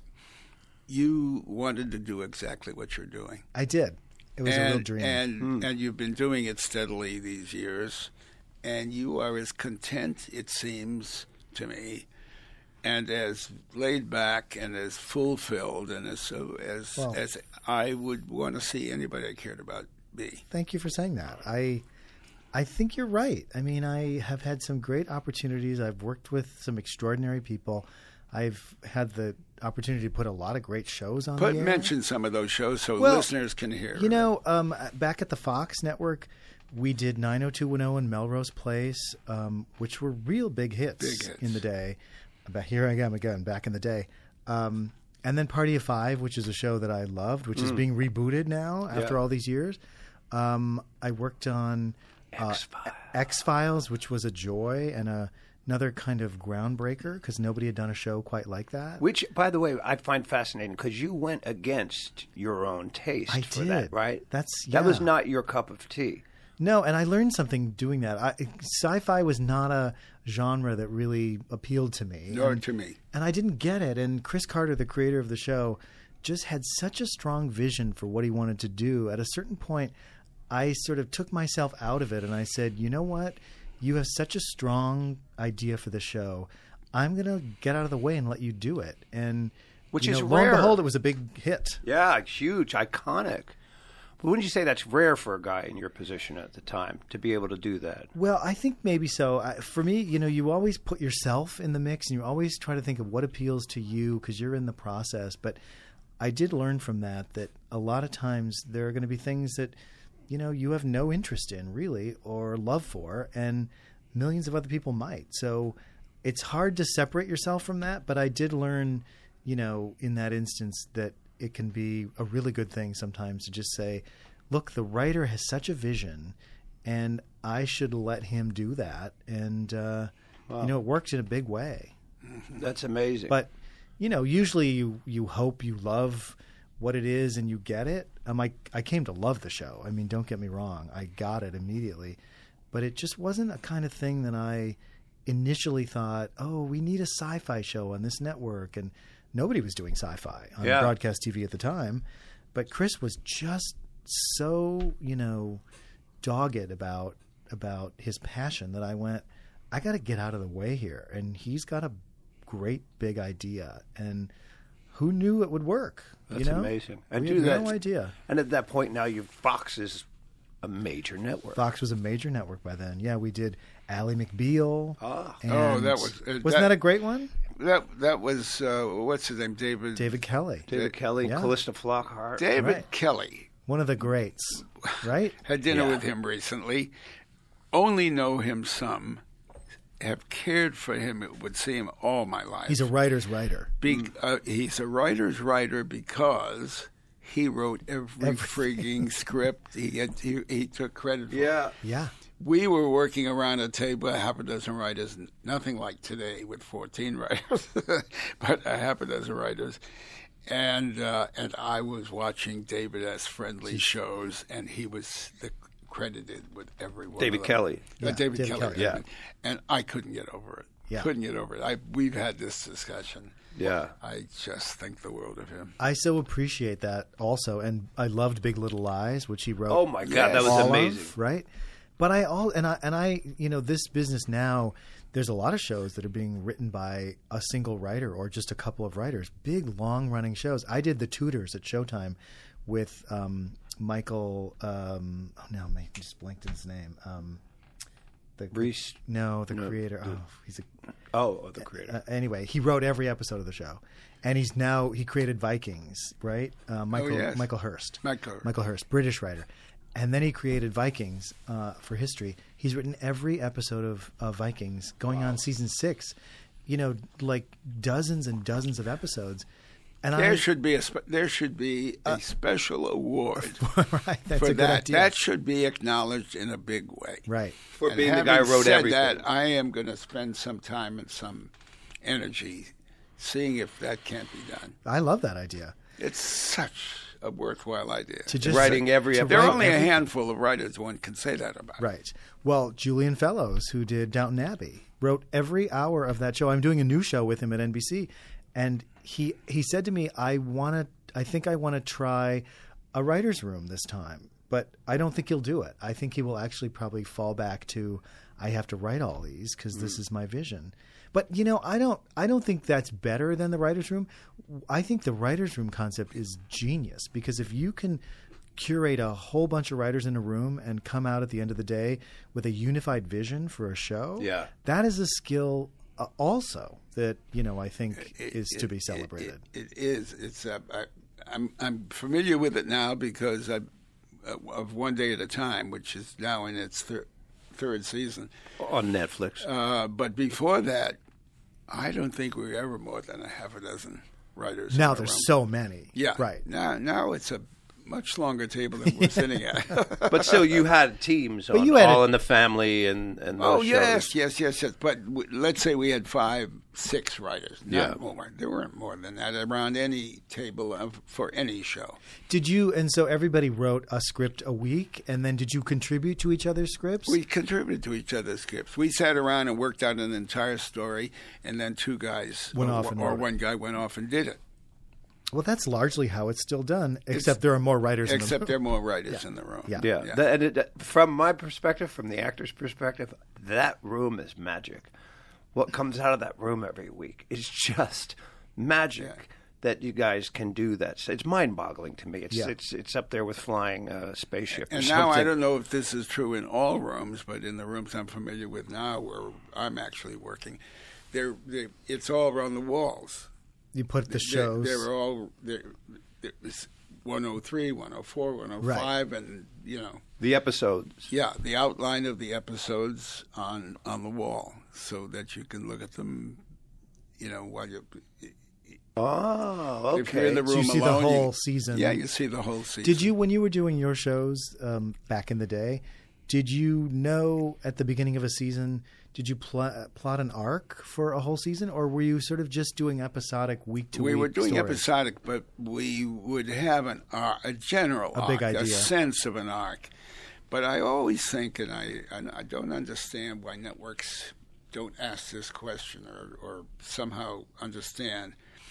[SPEAKER 3] You wanted to do exactly what you're doing.
[SPEAKER 5] I did. It was
[SPEAKER 3] and,
[SPEAKER 5] a real dream.
[SPEAKER 3] And, and you've been doing it steadily these years, and you are as content, it seems to me, and as laid back and as fulfilled and as so as
[SPEAKER 5] Well-
[SPEAKER 3] as I would want to see anybody I cared about be.
[SPEAKER 5] Thank you for saying that. I I think you're right. I mean, I have had some great opportunities. I've worked with some extraordinary people. I've had the opportunity to put a lot of great shows on
[SPEAKER 3] Put
[SPEAKER 5] the air.
[SPEAKER 3] mention some of those shows so
[SPEAKER 5] Well,
[SPEAKER 3] listeners can hear.
[SPEAKER 5] You know, um, back at the Fox network, we did nine oh two one oh and Melrose Place, um, which were real big hits,
[SPEAKER 3] Big hits.
[SPEAKER 5] in the day. But here I am again, back in the day. Um, and then Party of Five, which is a show that I loved, which is being rebooted now after
[SPEAKER 4] Yeah.
[SPEAKER 5] all these years. Um, I worked on uh,
[SPEAKER 4] X-Files.
[SPEAKER 5] X-Files, which was a joy and a, another kind of groundbreaker because nobody had done a show quite like that.
[SPEAKER 4] Which, by the way, I find fascinating because you went against your own taste
[SPEAKER 5] I
[SPEAKER 4] for
[SPEAKER 5] did.
[SPEAKER 4] that, right?
[SPEAKER 5] That's-
[SPEAKER 4] That was
[SPEAKER 5] yeah.
[SPEAKER 4] not your cup of tea.
[SPEAKER 5] No, and I learned something doing that. I, sci-fi was not a genre that really appealed to me.
[SPEAKER 3] Nor
[SPEAKER 5] and,
[SPEAKER 3] to me.
[SPEAKER 5] and I didn't get it. And Chris Carter, the creator of the show, just had such a strong vision for what he wanted to do. At a certain point, I sort of took myself out of it and I said, you know what? You have such a strong idea for the show. I'm going to get out of the way and let you do it. And
[SPEAKER 4] Which
[SPEAKER 5] you
[SPEAKER 4] is
[SPEAKER 5] know, lo and
[SPEAKER 4] rare.
[SPEAKER 5] behold, it was a big hit.
[SPEAKER 4] Yeah, huge, iconic. But wouldn't you say that's rare for a guy in your position at the time to be able to do that?
[SPEAKER 5] Well, I think maybe so. I, for me, you know, you always put yourself in the mix and you always try to think of what appeals to you because you're in the process. But I did learn from that that a lot of times there are going to be things that, you know, you have no interest in really or love for, and millions of other people might. So it's hard to separate yourself from that. But I did learn, you know, in that instance that it can be a really good thing sometimes to just say, look, the writer has such a vision and I should let him do that. And, uh,
[SPEAKER 4] Wow.
[SPEAKER 5] you know, it worked in a big way.
[SPEAKER 4] That's amazing.
[SPEAKER 5] But, you know, usually you, you hope you love what it is and you get it. Um, I, I came to love the show. I mean, don't get me wrong. I got it immediately. But it just wasn't a kind of thing that I initially thought, oh, we need a sci-fi show on this network. And nobody was doing sci-fi on
[SPEAKER 4] Yeah.
[SPEAKER 5] broadcast T V at the time. But Chris was just so, you know, dogged about about his passion that I went, I got to get out of the way here. And he's got a great big idea. And who knew it would work?
[SPEAKER 4] That's
[SPEAKER 5] you know?
[SPEAKER 4] amazing. And
[SPEAKER 5] we
[SPEAKER 4] do
[SPEAKER 5] had
[SPEAKER 4] that.
[SPEAKER 5] no idea.
[SPEAKER 4] And at that point now, you Fox is a major network.
[SPEAKER 5] Fox was a major network by then. Yeah, we did Ally McBeal.
[SPEAKER 4] Ah.
[SPEAKER 5] and-
[SPEAKER 3] Oh, that was- uh,
[SPEAKER 5] wasn't
[SPEAKER 3] that-
[SPEAKER 5] that a great one?
[SPEAKER 3] That that was uh, what's his name, David.
[SPEAKER 5] David Kelly.
[SPEAKER 4] David Kelly,
[SPEAKER 5] Yeah.
[SPEAKER 4] Callista Flockhart.
[SPEAKER 3] David
[SPEAKER 5] Right.
[SPEAKER 3] Kelly
[SPEAKER 5] One of the greats, right?
[SPEAKER 3] Had dinner
[SPEAKER 4] Yeah.
[SPEAKER 3] with him recently. Only know him some. Have cared for him, it would seem, all my life.
[SPEAKER 5] He's a writer's writer.
[SPEAKER 3] Be- uh, he's a writer's writer because he wrote every frigging script. He, had, he he took credit for it.
[SPEAKER 5] Yeah.
[SPEAKER 3] We were working around a table, a half a dozen writers, nothing like today with fourteen writers, but a half a dozen writers. And uh, and I was watching David S. Friendly shows, and he was the, credited with every one
[SPEAKER 4] David
[SPEAKER 3] of them.
[SPEAKER 4] Kelly.
[SPEAKER 3] Uh,
[SPEAKER 5] Yeah,
[SPEAKER 3] David,
[SPEAKER 5] David
[SPEAKER 3] Kelly.
[SPEAKER 5] Kelly.
[SPEAKER 4] Yeah.
[SPEAKER 3] And I couldn't get over it.
[SPEAKER 5] Yeah.
[SPEAKER 3] Couldn't get over it. I, we've had this discussion.
[SPEAKER 4] Yeah.
[SPEAKER 3] I just think the world of him.
[SPEAKER 5] I so appreciate that also, and I loved Big Little Lies, which he wrote.
[SPEAKER 4] Oh my God, that was
[SPEAKER 5] all
[SPEAKER 4] amazing.
[SPEAKER 5] of, right? But I all and I and I, you know, this business now. There's a lot of shows that are being written by a single writer or just a couple of writers. Big, long-running shows. I did The Tudors at Showtime with um, Michael. Um, oh no, I just blanked his name. Um, the
[SPEAKER 4] Reese.
[SPEAKER 5] No, the
[SPEAKER 4] No,
[SPEAKER 5] creator.
[SPEAKER 4] the-
[SPEAKER 5] Oh, he's a
[SPEAKER 4] Oh, the creator.
[SPEAKER 5] uh, anyway, he wrote every episode of the show, and he's now he created Vikings, right? Uh, Michael
[SPEAKER 3] yes.
[SPEAKER 5] Michael Hurst,
[SPEAKER 3] Michael.
[SPEAKER 5] Michael Hurst, British writer, and then he created Vikings uh, for history. He's written every episode of, of Vikings, going on season six. You know, like dozens and dozens of episodes, and
[SPEAKER 3] There
[SPEAKER 5] I
[SPEAKER 3] should be a spe- there should be a special award
[SPEAKER 5] right, that's
[SPEAKER 3] for
[SPEAKER 5] a good
[SPEAKER 3] that.
[SPEAKER 5] idea.
[SPEAKER 3] That should be acknowledged in a big way.
[SPEAKER 5] right.
[SPEAKER 4] For
[SPEAKER 3] And
[SPEAKER 4] being the
[SPEAKER 3] having
[SPEAKER 4] guy who wrote
[SPEAKER 3] said
[SPEAKER 4] everything.
[SPEAKER 3] that, I am going to spend some time and some energy seeing if that can't be done.
[SPEAKER 5] I love that idea.
[SPEAKER 3] It's such a worthwhile idea.
[SPEAKER 5] To just
[SPEAKER 4] Writing every
[SPEAKER 5] to
[SPEAKER 4] episode.
[SPEAKER 3] There are
[SPEAKER 5] write
[SPEAKER 3] only a
[SPEAKER 5] every-
[SPEAKER 3] handful of writers one can say that about.
[SPEAKER 5] Right. Well, Julian Fellows, who did Downton Abbey, wrote every hour of that show. I'm doing a new show with him at N B C, and he he said to me, "I want to. I think I want to try a writer's room this time, but I don't think he'll do it. I think he will actually probably fall back to I have to write all these because this is my vision." But you know, I don't. I don't think that's better than the writers' room. I think the writers' room concept is genius because if you can curate a whole bunch of writers in a room and come out at the end of the day with a unified vision for a show,
[SPEAKER 4] Yeah.
[SPEAKER 5] that is a skill uh, also that you know I think
[SPEAKER 3] It-
[SPEAKER 5] is
[SPEAKER 3] it-
[SPEAKER 5] to be
[SPEAKER 3] it-
[SPEAKER 5] celebrated.
[SPEAKER 3] It, it is. It's. Uh, I, I'm I'm familiar with it now because I, uh, of One Day at a Time, which is now in its thir- third season.
[SPEAKER 4] On Netflix.
[SPEAKER 3] Uh, but before that, I don't think we were ever more than a half a dozen writers.
[SPEAKER 5] Now
[SPEAKER 3] in a
[SPEAKER 5] there's
[SPEAKER 3] room.
[SPEAKER 5] so many.
[SPEAKER 3] Yeah.
[SPEAKER 5] Right.
[SPEAKER 3] Now, now it's a much longer table than we're sitting at.
[SPEAKER 4] But still, you had teams on
[SPEAKER 5] you had
[SPEAKER 4] All
[SPEAKER 5] a-
[SPEAKER 4] in the Family and, and
[SPEAKER 3] Oh
[SPEAKER 4] those
[SPEAKER 3] yes,
[SPEAKER 4] shows.
[SPEAKER 3] yes, yes, yes. But w- let's say we had five, six writers. Not
[SPEAKER 4] Yeah.
[SPEAKER 3] more. There weren't more than that around any table of, for any show.
[SPEAKER 5] Did you? And so everybody wrote a script a week, and then did you contribute to each other's scripts?
[SPEAKER 3] We contributed to each other's scripts. We sat around and worked out an entire story, and then two guys
[SPEAKER 5] Went
[SPEAKER 3] or,
[SPEAKER 5] off and
[SPEAKER 3] or
[SPEAKER 5] wrote it.
[SPEAKER 3] one guy went off and did it.
[SPEAKER 5] Well, that's largely how it's still done, except there are more writers. in the
[SPEAKER 3] Except
[SPEAKER 5] room.
[SPEAKER 3] there are more writers in the room.
[SPEAKER 5] Yeah.
[SPEAKER 4] Yeah, That- and it, from my perspective, from the actor's perspective, that room is magic. What comes out of that room every week is just magic.
[SPEAKER 3] Yeah.
[SPEAKER 4] That you guys can do that. It's mind-boggling to me. It's
[SPEAKER 5] Yeah.
[SPEAKER 4] it's it's up there with flying a spaceship. or
[SPEAKER 3] And now I
[SPEAKER 4] something.
[SPEAKER 3] don't know if this is true in all rooms, but in the rooms I'm familiar with now, where I'm actually working, they're, they're, it's all around the walls.
[SPEAKER 5] You put the shows.
[SPEAKER 3] They're, they're all there. It's one oh three, one oh four, one oh five, and you know,
[SPEAKER 4] The episodes.
[SPEAKER 3] yeah, the outline of the episodes on on the wall, so that you can look at them. You know, while you
[SPEAKER 4] Oh, okay.
[SPEAKER 3] if you're in the
[SPEAKER 5] So
[SPEAKER 3] room
[SPEAKER 5] you see the
[SPEAKER 3] alone,
[SPEAKER 5] whole
[SPEAKER 3] you-
[SPEAKER 5] season.
[SPEAKER 3] Yeah, you see the whole season.
[SPEAKER 5] Did you, when you were doing your shows um, back in the day, did you know at the beginning of a season, did you pl- plot an arc for a whole season, or were you sort of just doing episodic week to
[SPEAKER 3] we
[SPEAKER 5] week?
[SPEAKER 3] were doing
[SPEAKER 5] stories?
[SPEAKER 3] episodic, but we would have an ar- a general
[SPEAKER 5] A
[SPEAKER 3] arc,
[SPEAKER 5] big idea.
[SPEAKER 3] a sense of an arc. But I always think, and I and I don't understand why networks don't ask this question or, or somehow understand.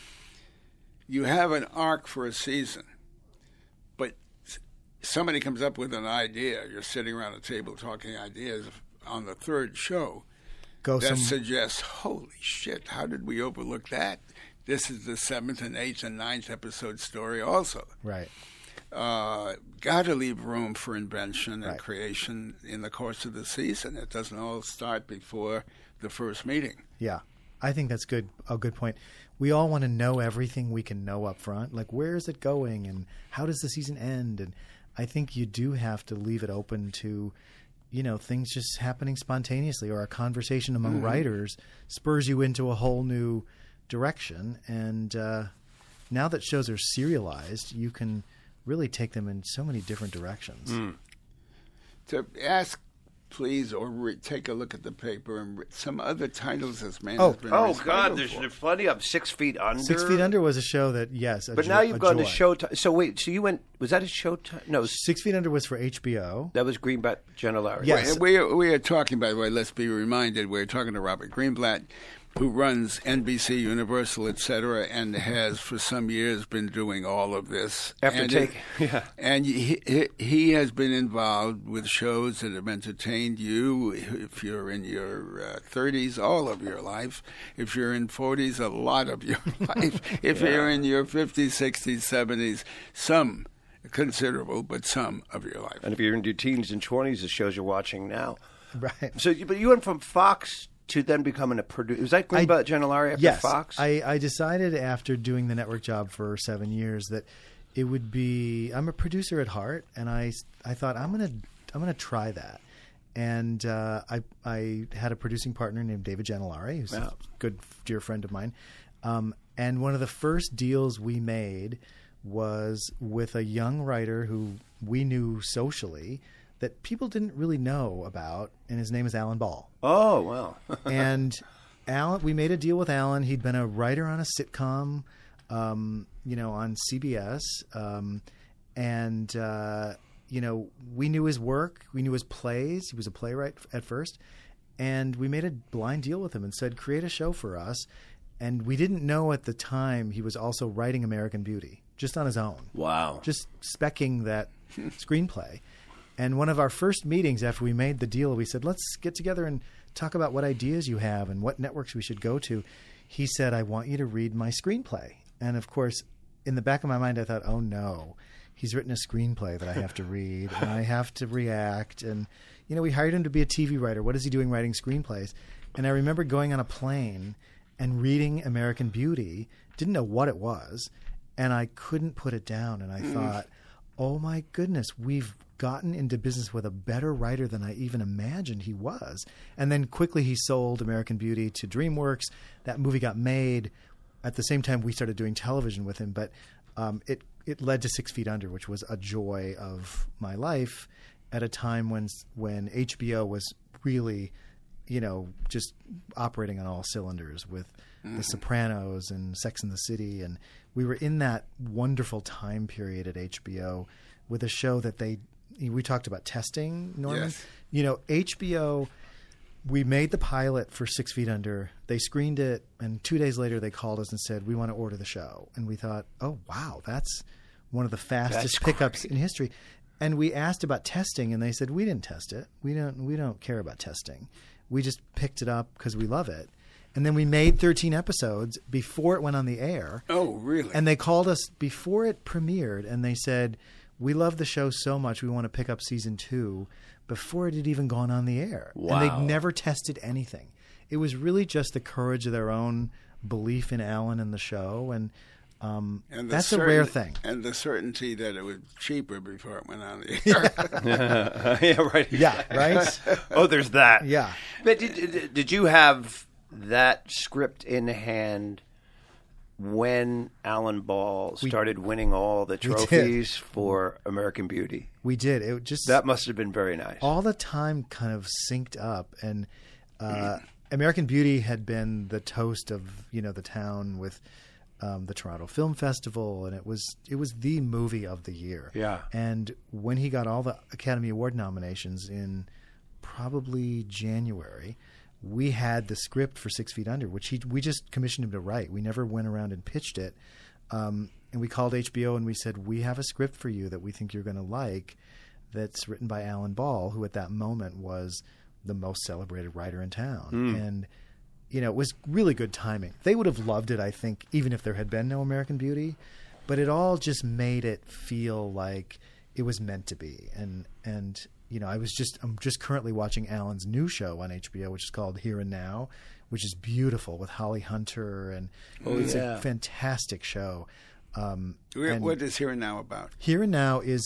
[SPEAKER 3] You have an arc for a season, but s- somebody comes up with an idea. You're sitting around a table talking ideas on the third show.
[SPEAKER 5] Go
[SPEAKER 3] That
[SPEAKER 5] some.
[SPEAKER 3] suggests, holy shit, how did we overlook that? This is the seventh and eighth and ninth episode story also.
[SPEAKER 5] Right.
[SPEAKER 3] Uh, got to leave room for invention and
[SPEAKER 5] Right.
[SPEAKER 3] creation in the course of the season. It doesn't all start before the first meeting.
[SPEAKER 5] Yeah, I think that's good. A good point. We all want to know everything we can know up front. Like, where is it going, and how does the season end? And I think you do have to leave it open to, you know, things just happening spontaneously, or a conversation among mm-hmm. writers spurs you into a whole new direction. And uh, now that shows are serialized, you can really take them in so many different directions.
[SPEAKER 3] Mm. To ask, please, or re- take a look at the paper and re- some other titles this man
[SPEAKER 5] oh.
[SPEAKER 3] has been
[SPEAKER 4] Oh, God, there's
[SPEAKER 3] for.
[SPEAKER 4] plenty of Six Feet Under.
[SPEAKER 5] Six Feet Under was a show that, yes, a
[SPEAKER 4] But
[SPEAKER 5] jo-
[SPEAKER 4] now you've
[SPEAKER 5] a
[SPEAKER 4] gone
[SPEAKER 5] joy.
[SPEAKER 4] to Showtime. So wait, so you went, was that a Showtime? No,
[SPEAKER 5] Six Feet Under was for H B O.
[SPEAKER 4] that was Greenblatt Gentilari.
[SPEAKER 5] Yes.
[SPEAKER 3] We are, we are talking, by the way, let's be reminded, we're talking to Robert Greenblatt, who runs N B C, Universal, et cetera, and has for some years been doing all of this.
[SPEAKER 4] After
[SPEAKER 3] and
[SPEAKER 4] take,
[SPEAKER 3] it,
[SPEAKER 4] yeah.
[SPEAKER 3] And he, he, he has been involved with shows that have entertained you if you're in your uh, thirties, all of your life. If you're in forties, a lot of your life. If yeah. you're in your fifties, sixties, seventies, some considerable, but some of your life.
[SPEAKER 4] And if you're in your teens and twenties, the shows you're watching now.
[SPEAKER 5] Right.
[SPEAKER 4] So, but you went from Fox to then becoming a producer. Was that Greenblatt Gentilari after
[SPEAKER 5] yes,
[SPEAKER 4] Fox?
[SPEAKER 5] I, I decided after doing the network job for seven years that it would be. I'm a producer at heart, and I, I thought I'm gonna I'm gonna try that. And uh, I I had a producing partner named David Gentilari, who's
[SPEAKER 4] wow.
[SPEAKER 5] a good dear friend of mine. Um, and one of the first deals we made was with a young writer who we knew socially that people didn't really know about, and his name is Alan Ball.
[SPEAKER 4] Oh, wow.
[SPEAKER 5] And Alan, we made a deal with Alan. He'd been a writer on a sitcom, um, you know, on C B S. Um, and, uh, you know, we knew his work. We knew his plays. He was a playwright at first. And we made a blind deal with him and said, create a show for us. And we didn't know at the time he was also writing American Beauty, just on his own.
[SPEAKER 4] Wow.
[SPEAKER 5] Just specking that screenplay. And one of our first meetings after we made the deal, we said, let's get together and talk about what ideas you have and what networks we should go to. He said, I want you to read my screenplay. And, of course, in the back of my mind, I thought, oh, no, he's written a screenplay that I have to read and I have to react. And, you know, we hired him to be a T V writer. What is he doing writing screenplays? And I remember going on a plane and reading American Beauty, didn't know what it was, and I couldn't put it down. And I mm. thought, oh, my goodness, we've gotten into business with a better writer than I even imagined he was. And then quickly he sold American Beauty to DreamWorks. That movie got made. At the same time, we started doing television with him. But um, it, it led to Six Feet Under, which was a joy of my life at a time when when H B O was really, you know, just operating on all cylinders with mm-hmm. The Sopranos and Sex and the City. And we were in that wonderful time period at H B O with a show that they – we talked about testing, Norman.
[SPEAKER 3] Yes.
[SPEAKER 5] You know, H B O, we made the pilot for Six Feet Under. They screened it, and two days later they called us and said, we want to order the show. And we thought, oh, wow, that's one of the fastest
[SPEAKER 4] That's
[SPEAKER 5] pickups
[SPEAKER 4] great.
[SPEAKER 5] in history. And we asked about testing, and they said, we didn't test it. We don't, we don't care about testing. We just picked it up because we love it. And then we made thirteen episodes before it went on the air.
[SPEAKER 3] Oh, really?
[SPEAKER 5] And they called us before it premiered, and they said, we love the show so much we want to pick up season two before it had even gone on the air.
[SPEAKER 4] Wow.
[SPEAKER 5] And they'd never tested anything. It was really just the courage of their own belief in Alan and the show, and, um,
[SPEAKER 3] and
[SPEAKER 5] that's
[SPEAKER 3] certain,
[SPEAKER 5] a rare thing.
[SPEAKER 3] And the certainty that it was cheaper before it went on the air.
[SPEAKER 4] yeah, right.
[SPEAKER 5] Yeah, right?
[SPEAKER 4] Oh, there's that.
[SPEAKER 5] Yeah.
[SPEAKER 4] But did, did, did you have that script in hand when Alan Ball started we, winning all the trophies for American Beauty?
[SPEAKER 5] We did. It just
[SPEAKER 4] that must have been very nice.
[SPEAKER 5] All the time kind of synced up, and uh, American Beauty had been the toast of, you know, the town with um, the Toronto Film Festival, and it was it was the movie of the year.
[SPEAKER 4] Yeah.
[SPEAKER 5] And when he got all the Academy Award nominations in probably January, we had the script for Six Feet Under, which he we just commissioned him to write. We never went around and pitched it. Um, and we called H B O and we said, we have a script for you that we think you're going to like that's written by Alan Ball, who at that moment was the most celebrated writer in town. Mm. And, you know, it was really good timing. They would have loved it, I think, even if there had been no American Beauty. But it all just made it feel like it was meant to be. And, and you know, I was just I'm just currently watching Alan's new show on H B O, which is called Here and Now, which is beautiful with Holly Hunter, and
[SPEAKER 4] oh,
[SPEAKER 5] it's
[SPEAKER 4] yeah.
[SPEAKER 5] a fantastic show. Um,
[SPEAKER 3] what is Here and Now about?
[SPEAKER 5] Here and Now is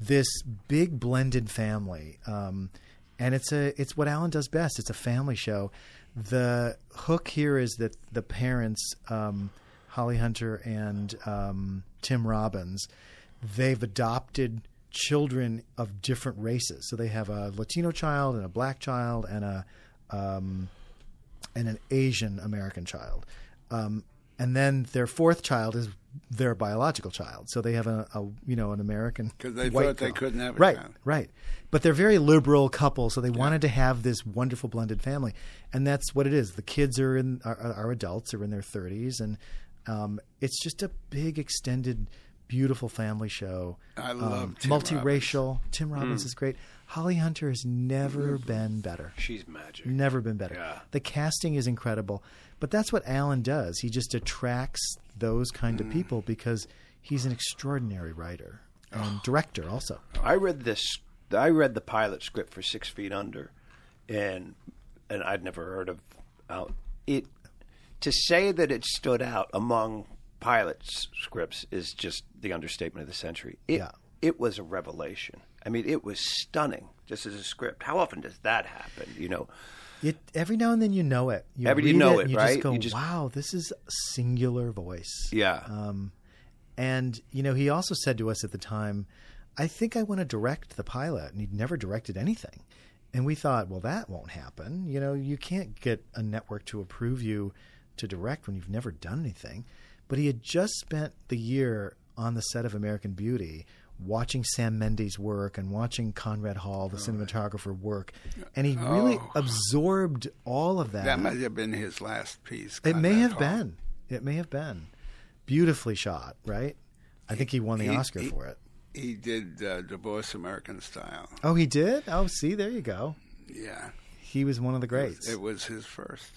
[SPEAKER 5] this big blended family. Um, and it's a it's what Alan does best. It's a family show. The hook here is that the parents, um, Holly Hunter and um, Tim Robbins, they've adopted children of different races. So they have a Latino child and a black child and a um, and an Asian American child. Um, and then their fourth child is their biological child. So they have a, a you know, an American
[SPEAKER 3] Because they
[SPEAKER 5] white
[SPEAKER 3] thought they
[SPEAKER 5] girl.
[SPEAKER 3] couldn't have a
[SPEAKER 5] Right,
[SPEAKER 3] child.
[SPEAKER 5] right. But they're very liberal couple, so they wanted to have this wonderful blended family. And that's what it is. The kids are in are, are adults, are in their thirties, and um, it's just a big, extended, beautiful family show.
[SPEAKER 3] I love
[SPEAKER 5] um,
[SPEAKER 3] Tim
[SPEAKER 5] multiracial. Tim Robbins
[SPEAKER 4] Mm.
[SPEAKER 5] is great. Holly Hunter has never been better.
[SPEAKER 4] She's magic.
[SPEAKER 5] Never been better.
[SPEAKER 4] Yeah.
[SPEAKER 5] The casting is incredible. But that's what Alan does. He just attracts those kind
[SPEAKER 3] Mm.
[SPEAKER 5] of people because he's an extraordinary writer and director also.
[SPEAKER 4] I read this. I read the pilot script for Six Feet Under, and and I'd never heard of uh, it. To say that it stood out among pilot s- scripts is just the understatement of the century. It,
[SPEAKER 5] Yeah.
[SPEAKER 4] it was a revelation. I mean, it was stunning just as a script. How often does that happen? You know,
[SPEAKER 5] It, every now and then you know it. You
[SPEAKER 4] Every- you
[SPEAKER 5] read
[SPEAKER 4] know
[SPEAKER 5] it,
[SPEAKER 4] it,
[SPEAKER 5] and you
[SPEAKER 4] right?
[SPEAKER 5] Just go,
[SPEAKER 4] You just-
[SPEAKER 5] wow, this is a singular voice.
[SPEAKER 4] yeah.
[SPEAKER 5] Um, and, you know, he also said to us at the time, I think I want to direct the pilot. And he'd never directed anything. And we thought, well, that won't happen. You know, you can't get a network to approve you to direct when you've never done anything. But he had just spent the year on the set of American Beauty watching Sam Mendes work and watching Conrad Hall, the cinematographer, work. And he really
[SPEAKER 3] Oh.
[SPEAKER 5] absorbed all of that.
[SPEAKER 3] That might have been his last piece.
[SPEAKER 5] It may
[SPEAKER 3] Conrad
[SPEAKER 5] have
[SPEAKER 3] Hall.
[SPEAKER 5] been. It may have been. Beautifully shot, right? I think he won the
[SPEAKER 3] He-
[SPEAKER 5] Oscar
[SPEAKER 3] he-
[SPEAKER 5] for it.
[SPEAKER 3] He did uh, Divorce American Style.
[SPEAKER 5] Oh, he did? Oh, see, there you go.
[SPEAKER 3] Yeah.
[SPEAKER 5] He was one of the greats.
[SPEAKER 3] It was his first.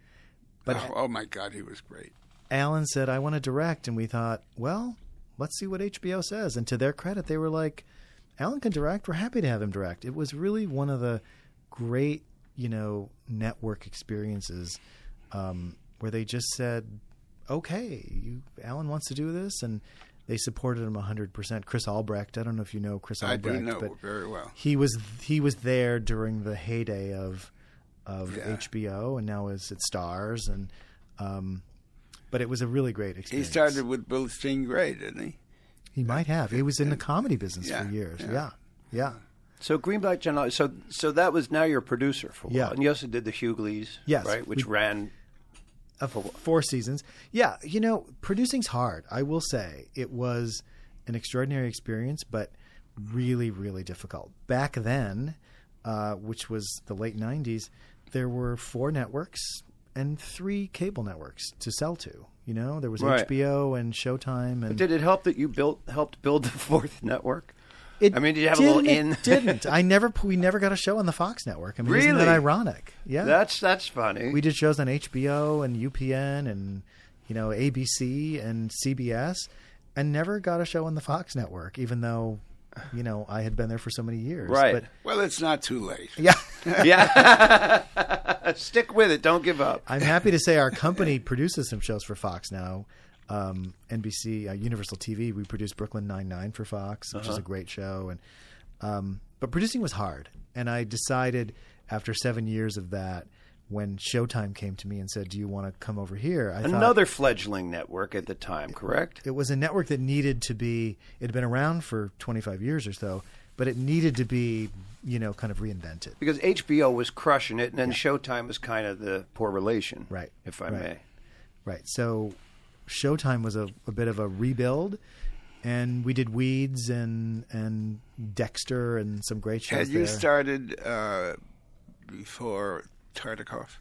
[SPEAKER 5] But
[SPEAKER 3] oh, oh my God, he was great.
[SPEAKER 5] Alan said, I want to direct. And we thought, well, let's see what H B O says. And to their credit, they were like, Alan can direct. We're happy to have him direct. It was really one of the great, you know, network experiences um, where they just said, okay, you, Alan wants to do this. And they supported him one hundred percent. Chris Albrecht, I don't know if you know Chris
[SPEAKER 3] I
[SPEAKER 5] Albrecht.
[SPEAKER 3] do know
[SPEAKER 5] but
[SPEAKER 3] very well.
[SPEAKER 5] He was he was there during the heyday of of
[SPEAKER 3] Yeah.
[SPEAKER 5] H B O, and now is at Starz, and um, but it was a really great
[SPEAKER 3] He
[SPEAKER 5] experience.
[SPEAKER 3] started with Bilstein Gray, didn't he?
[SPEAKER 5] He might have. He was in the comedy business
[SPEAKER 3] Yeah,
[SPEAKER 5] for years.
[SPEAKER 3] yeah.
[SPEAKER 5] Yeah, yeah.
[SPEAKER 4] So Greenblatt General. So so that was now your producer for a while.
[SPEAKER 5] Yeah.
[SPEAKER 4] And you also did the Hughleys,
[SPEAKER 5] Yes,
[SPEAKER 4] right? Which
[SPEAKER 5] we-
[SPEAKER 4] ran.
[SPEAKER 5] Of four seasons. Yeah, you know, producing's hard. I will say it was an extraordinary experience, but really, really difficult. Back then, uh, which was the late nineties, there were four networks and three cable networks to sell to. You know, there was
[SPEAKER 4] Right.
[SPEAKER 5] H B O and Showtime. And
[SPEAKER 4] Did it help that you built helped build the fourth network?
[SPEAKER 5] It
[SPEAKER 4] I mean, did you have a little
[SPEAKER 5] didn't,
[SPEAKER 4] in?
[SPEAKER 5] It didn't. I never. We never got a show on the Fox network. I mean, isn't that
[SPEAKER 4] Really?
[SPEAKER 5] ironic? Yeah,
[SPEAKER 4] That's that's funny.
[SPEAKER 5] we did shows on H B O and U P N and you know A B C and C B S, and never got a show on the Fox network, even though you know I had been there for so many years.
[SPEAKER 4] Right.
[SPEAKER 5] But,
[SPEAKER 3] Well, it's not too late.
[SPEAKER 5] yeah,
[SPEAKER 4] Yeah. Stick with it. Don't give up.
[SPEAKER 5] I'm happy to say our company produces some shows for Fox now. Um, N B C, uh, Universal T V, we produced Brooklyn Nine-Nine for Fox, which is a great show. And um, but producing was hard, and I decided after seven years of that, when Showtime came to me and said, "Do you want to come over here?" I thought,
[SPEAKER 4] Another fledgling network at the time, correct?
[SPEAKER 5] it was a network that needed to be, it had been around for twenty-five years or so, but it needed to be, you know, kind of reinvented.
[SPEAKER 4] Because H B O was crushing it, and then Showtime was kind of the poor relation,
[SPEAKER 5] Right.
[SPEAKER 4] If I
[SPEAKER 5] Right.
[SPEAKER 4] may.
[SPEAKER 5] Right. So Showtime was a, a bit of a rebuild, and we did Weeds and and Dexter and some great shows
[SPEAKER 3] Had you
[SPEAKER 5] there.
[SPEAKER 3] started uh, before Tartikoff?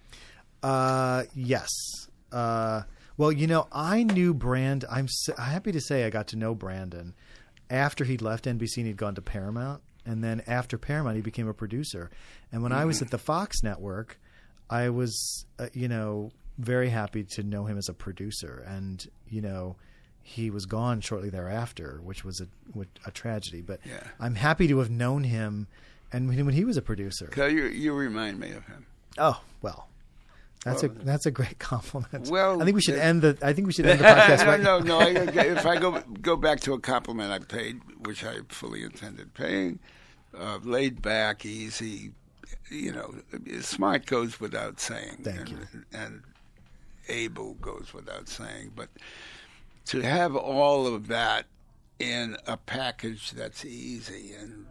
[SPEAKER 5] Uh, yes. Uh, well, you know, I knew Brand. I'm s happy to say I got to know Brandon after he'd left N B C and he'd gone to Paramount. And then after Paramount, he became a producer. And when I was at the Fox network, I was, uh, you know, very happy to know him as a producer. And, you know, he was gone shortly thereafter, which was a, which- a tragedy. But
[SPEAKER 3] Yeah.
[SPEAKER 5] I'm happy to have known him and when when he was a producer.
[SPEAKER 3] So you, you remind me of him.
[SPEAKER 5] Oh, well, That's
[SPEAKER 4] Well,
[SPEAKER 5] a that's a great compliment.
[SPEAKER 3] Well,
[SPEAKER 5] I think we should
[SPEAKER 3] it-
[SPEAKER 5] end the I think we should end the podcast
[SPEAKER 3] no,
[SPEAKER 5] right
[SPEAKER 3] no, no. I, if I go go back to a compliment I paid, which I fully intended paying, uh, laid back, easy, you know, smart goes without saying.
[SPEAKER 5] Thank
[SPEAKER 3] and,
[SPEAKER 5] you.
[SPEAKER 3] And able goes without saying. But to have all of that in a package that's easy and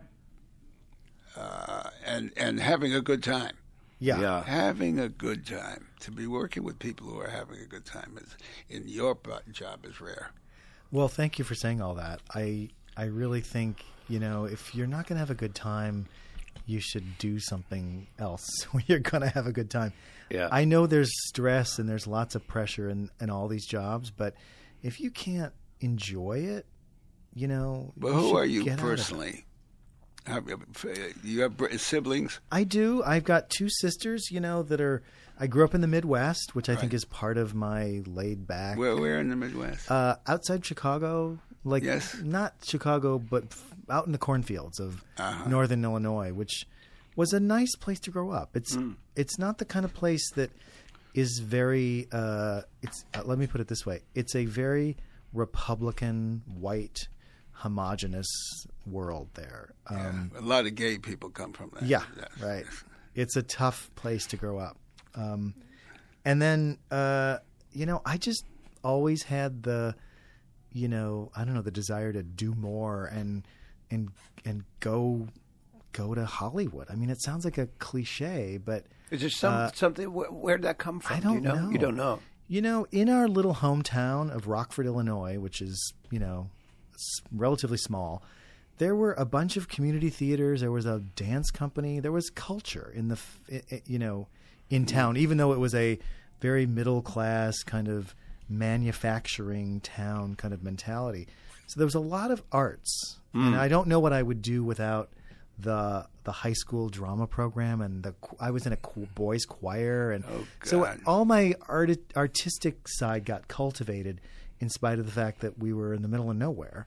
[SPEAKER 3] uh, and and having a good time.
[SPEAKER 5] Yeah.
[SPEAKER 4] Yeah.
[SPEAKER 3] Having a good time. To be working with people who are having a good time is, in your bu- job is rare.
[SPEAKER 5] Well, thank you for saying all that. I I really think, you know, if you're not going to have a good time, you should do something else when you're going to have a good time.
[SPEAKER 4] Yeah.
[SPEAKER 5] I know there's stress and there's lots of pressure in, in all these jobs, but if you can't enjoy it, you know,
[SPEAKER 3] But
[SPEAKER 5] you
[SPEAKER 3] who
[SPEAKER 5] should
[SPEAKER 3] are you
[SPEAKER 5] get out of it.
[SPEAKER 3] personally? Have you you have br- siblings?
[SPEAKER 5] I do. I've got two sisters, you know, that are. I grew up in the Midwest, which I think
[SPEAKER 3] Right.
[SPEAKER 5] is part of my laid back.
[SPEAKER 3] Where, where in the Midwest?
[SPEAKER 5] Uh, outside Chicago, like
[SPEAKER 3] Yes.
[SPEAKER 5] not Chicago, but f- out in the cornfields of
[SPEAKER 3] Uh-huh.
[SPEAKER 5] northern Illinois, which was a nice place to grow up. It's
[SPEAKER 3] Mm.
[SPEAKER 5] it's not the kind of place that is very. Uh, it's uh, let me put it this way: it's a very Republican, white, homogenous world there. Um,
[SPEAKER 3] a lot of gay people come from there.
[SPEAKER 5] yeah,
[SPEAKER 3] Yes.
[SPEAKER 5] right. It's a tough place to grow up. Um, and then, uh, you know, I just always had the, you know, I don't know, the desire to do more and and and go go to Hollywood. I mean, it sounds like a cliche, but
[SPEAKER 4] Is there some
[SPEAKER 5] Uh,
[SPEAKER 4] something? Wh- where'd that come from?
[SPEAKER 5] I
[SPEAKER 4] Do you
[SPEAKER 5] don't
[SPEAKER 4] know?
[SPEAKER 5] know.
[SPEAKER 4] You don't know.
[SPEAKER 5] you know, in our little hometown of Rockford, Illinois, which is, you know, s- relatively small, there were a bunch of community theaters. There was a dance company. There was culture in the, f- i- i- you know, in town, even though it was a very middle class kind of manufacturing town kind of mentality. So there was a lot of arts, and I don't know what I would do without the the high school drama program, and the qu- I was in a qu- boys choir, and so
[SPEAKER 3] God.
[SPEAKER 5] all my art, artistic side got cultivated in spite of the fact that we were in the middle of nowhere.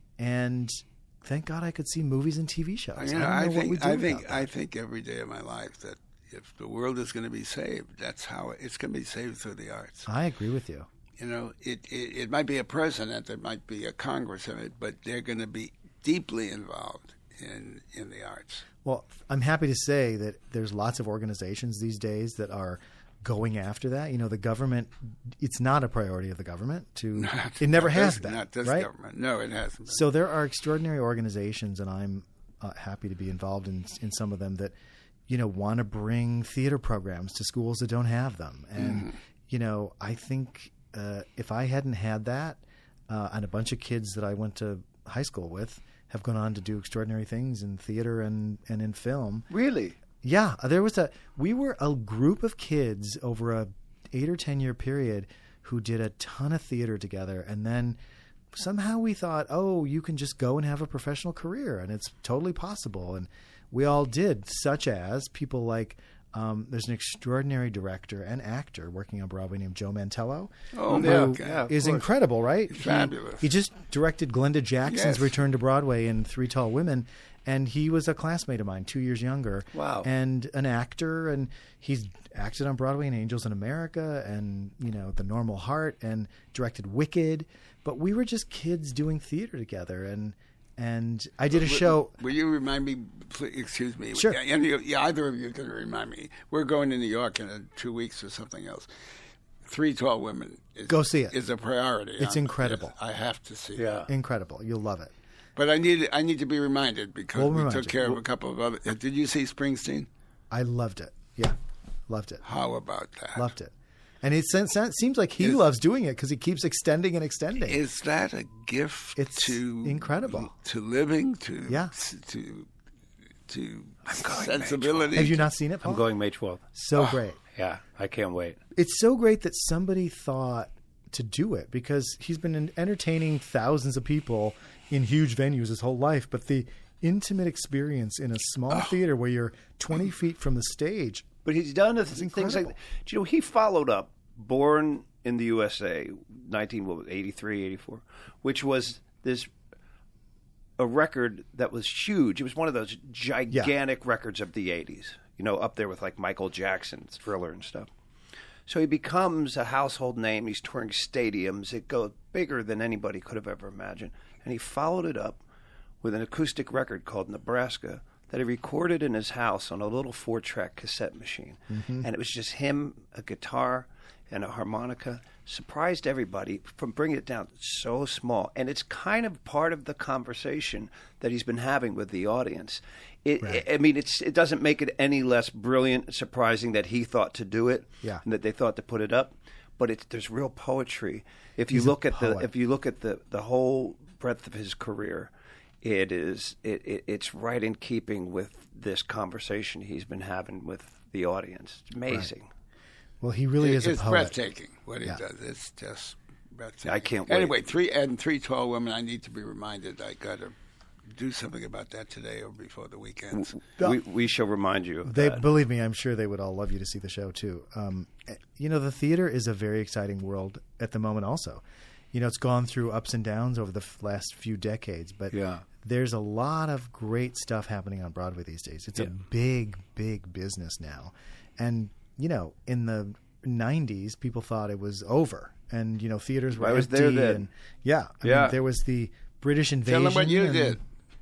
[SPEAKER 5] And thank God I could see movies and T V shows.
[SPEAKER 3] You know,
[SPEAKER 5] I
[SPEAKER 3] I,
[SPEAKER 5] don't know what we
[SPEAKER 3] think
[SPEAKER 5] do
[SPEAKER 3] I
[SPEAKER 5] without
[SPEAKER 3] think
[SPEAKER 5] that.
[SPEAKER 3] I think every day of my life that if the world is going to be saved, that's how it, it's going to be saved through the arts.
[SPEAKER 5] I agree with you.
[SPEAKER 3] You know, it, it it might be a president, it might be a Congress, but they're going to be deeply involved in in the arts.
[SPEAKER 5] Well, I'm happy to say that there's lots of organizations these days that are going after that. You know, the government, it's not a priority of the government to, it never
[SPEAKER 3] Not
[SPEAKER 5] has
[SPEAKER 3] this-
[SPEAKER 5] been,
[SPEAKER 3] Not this
[SPEAKER 5] right?
[SPEAKER 3] government. No, it hasn't.
[SPEAKER 5] So there are extraordinary organizations, and I'm uh, happy to be involved in in some of them that, you know, want to bring theater programs to schools that don't have them. And,
[SPEAKER 3] Mm-hmm.
[SPEAKER 5] you know, I think uh, if I hadn't had that, uh, and a bunch of kids that I went to high school with have gone on to do extraordinary things in theater and, and in film.
[SPEAKER 4] Really?
[SPEAKER 5] Yeah, there was a. We were a group of kids over a eight or ten year period who did a ton of theater together, and then somehow we thought, oh, you can just go and have a professional career, and it's totally possible. And we all did, such as people like. Um, there's an extraordinary director and actor working on Broadway named Joe Mantello.
[SPEAKER 3] Oh,
[SPEAKER 5] who
[SPEAKER 3] yeah,
[SPEAKER 4] okay. Yeah, of
[SPEAKER 5] is
[SPEAKER 4] course.
[SPEAKER 5] incredible, right? He-
[SPEAKER 3] Fabulous.
[SPEAKER 5] He, just directed Glenda Jackson's
[SPEAKER 3] Yes.
[SPEAKER 5] return to Broadway in Three Tall Women, and he was a classmate of mine, two years younger.
[SPEAKER 4] Wow.
[SPEAKER 5] And an actor, and he's acted on Broadway in Angels in America and, you know, The Normal Heart, and directed Wicked. But we were just kids doing theater together, and and I did a show.
[SPEAKER 3] Will you remind me? Please, excuse me.
[SPEAKER 5] Sure.
[SPEAKER 3] Yeah, and you, yeah, either of you can remind me. We're going to New York in uh, two weeks or something else. Three Tall Women. Is,
[SPEAKER 5] Go see it.
[SPEAKER 3] Is a priority.
[SPEAKER 5] It's
[SPEAKER 3] Um,
[SPEAKER 5] incredible.
[SPEAKER 3] I have to see.
[SPEAKER 4] Yeah.
[SPEAKER 3] it.
[SPEAKER 5] Incredible. You'll love it.
[SPEAKER 3] But I need I need to be reminded because
[SPEAKER 5] We'll
[SPEAKER 3] we
[SPEAKER 5] remind
[SPEAKER 3] took
[SPEAKER 5] you.
[SPEAKER 3] care of a couple of other. uh, Did you see Springsteen?
[SPEAKER 5] I loved it. Yeah, loved it.
[SPEAKER 3] How about that?
[SPEAKER 5] Loved it. And it sen- sen- seems like he
[SPEAKER 3] Is-
[SPEAKER 5] loves doing it because he keeps extending and extending.
[SPEAKER 3] Is that a gift
[SPEAKER 5] It's
[SPEAKER 3] to
[SPEAKER 5] incredible.
[SPEAKER 3] to living to
[SPEAKER 5] Yeah.
[SPEAKER 3] to to sensibility?
[SPEAKER 5] Have you not seen it, Paul?
[SPEAKER 4] I'm going May twelfth.
[SPEAKER 5] So great.
[SPEAKER 4] Yeah, I can't wait.
[SPEAKER 5] It's so great that somebody thought to do it because he's been entertaining thousands of people in huge venues his whole life. But the intimate experience in a small theater where you're twenty feet from the stage.
[SPEAKER 4] But he's done the things like,
[SPEAKER 5] incredible.
[SPEAKER 4] do you know, he followed up Born in the U S A, nineteen what was it, eighty-three, eighty-four, which was this a record that was huge. It was one of those gigantic records of the eighties, you know, up there with like Michael Jackson's Thriller and stuff. So he becomes a household name. He's touring stadiums. It goes bigger than anybody could have ever imagined. And he followed it up with an acoustic record called Nebraska that he recorded in his house on a little four-track cassette machine. Mm-hmm. And it was just him, a guitar, and a harmonica. Surprised everybody from bringing it down so small. And it's kind of part of the conversation that he's been having with the audience. It, right. I mean, it's it doesn't make it any less brilliant and surprising that he thought to do it
[SPEAKER 5] yeah.
[SPEAKER 4] and that they thought to put it up. But it's, there's real poetry. If you
[SPEAKER 5] he's
[SPEAKER 4] look at the if you look at the, the whole breadth of his career, it is it, it it's right in keeping with this conversation he's been having with the audience. It's amazing.
[SPEAKER 5] Right. Well, he really
[SPEAKER 3] it,
[SPEAKER 5] is a
[SPEAKER 3] it's
[SPEAKER 5] poet.
[SPEAKER 3] It's breathtaking what he
[SPEAKER 5] yeah.
[SPEAKER 3] does. It's just breathtaking.
[SPEAKER 4] I can't wait.
[SPEAKER 3] Anyway, three and three tall women. I need to be reminded. I got to do something about that today or before the weekends.
[SPEAKER 4] We, we shall remind you of
[SPEAKER 5] they
[SPEAKER 4] that.
[SPEAKER 5] Believe me, I'm sure they would all love you to see the show too. Um, you know, the theater is a very exciting world at the moment. Also, you know, it's gone through ups and downs over the f- last few decades, but
[SPEAKER 4] yeah.
[SPEAKER 5] there's a lot of great stuff happening on Broadway these days. It's yeah. a big, big business now, and you know, in the nineties, people thought it was over, and you know, theaters were
[SPEAKER 4] I was
[SPEAKER 5] empty.
[SPEAKER 4] there then.
[SPEAKER 5] And, yeah, I
[SPEAKER 4] yeah.
[SPEAKER 5] mean, there was the British invasion.
[SPEAKER 3] Tell them what you
[SPEAKER 5] and,
[SPEAKER 3] did.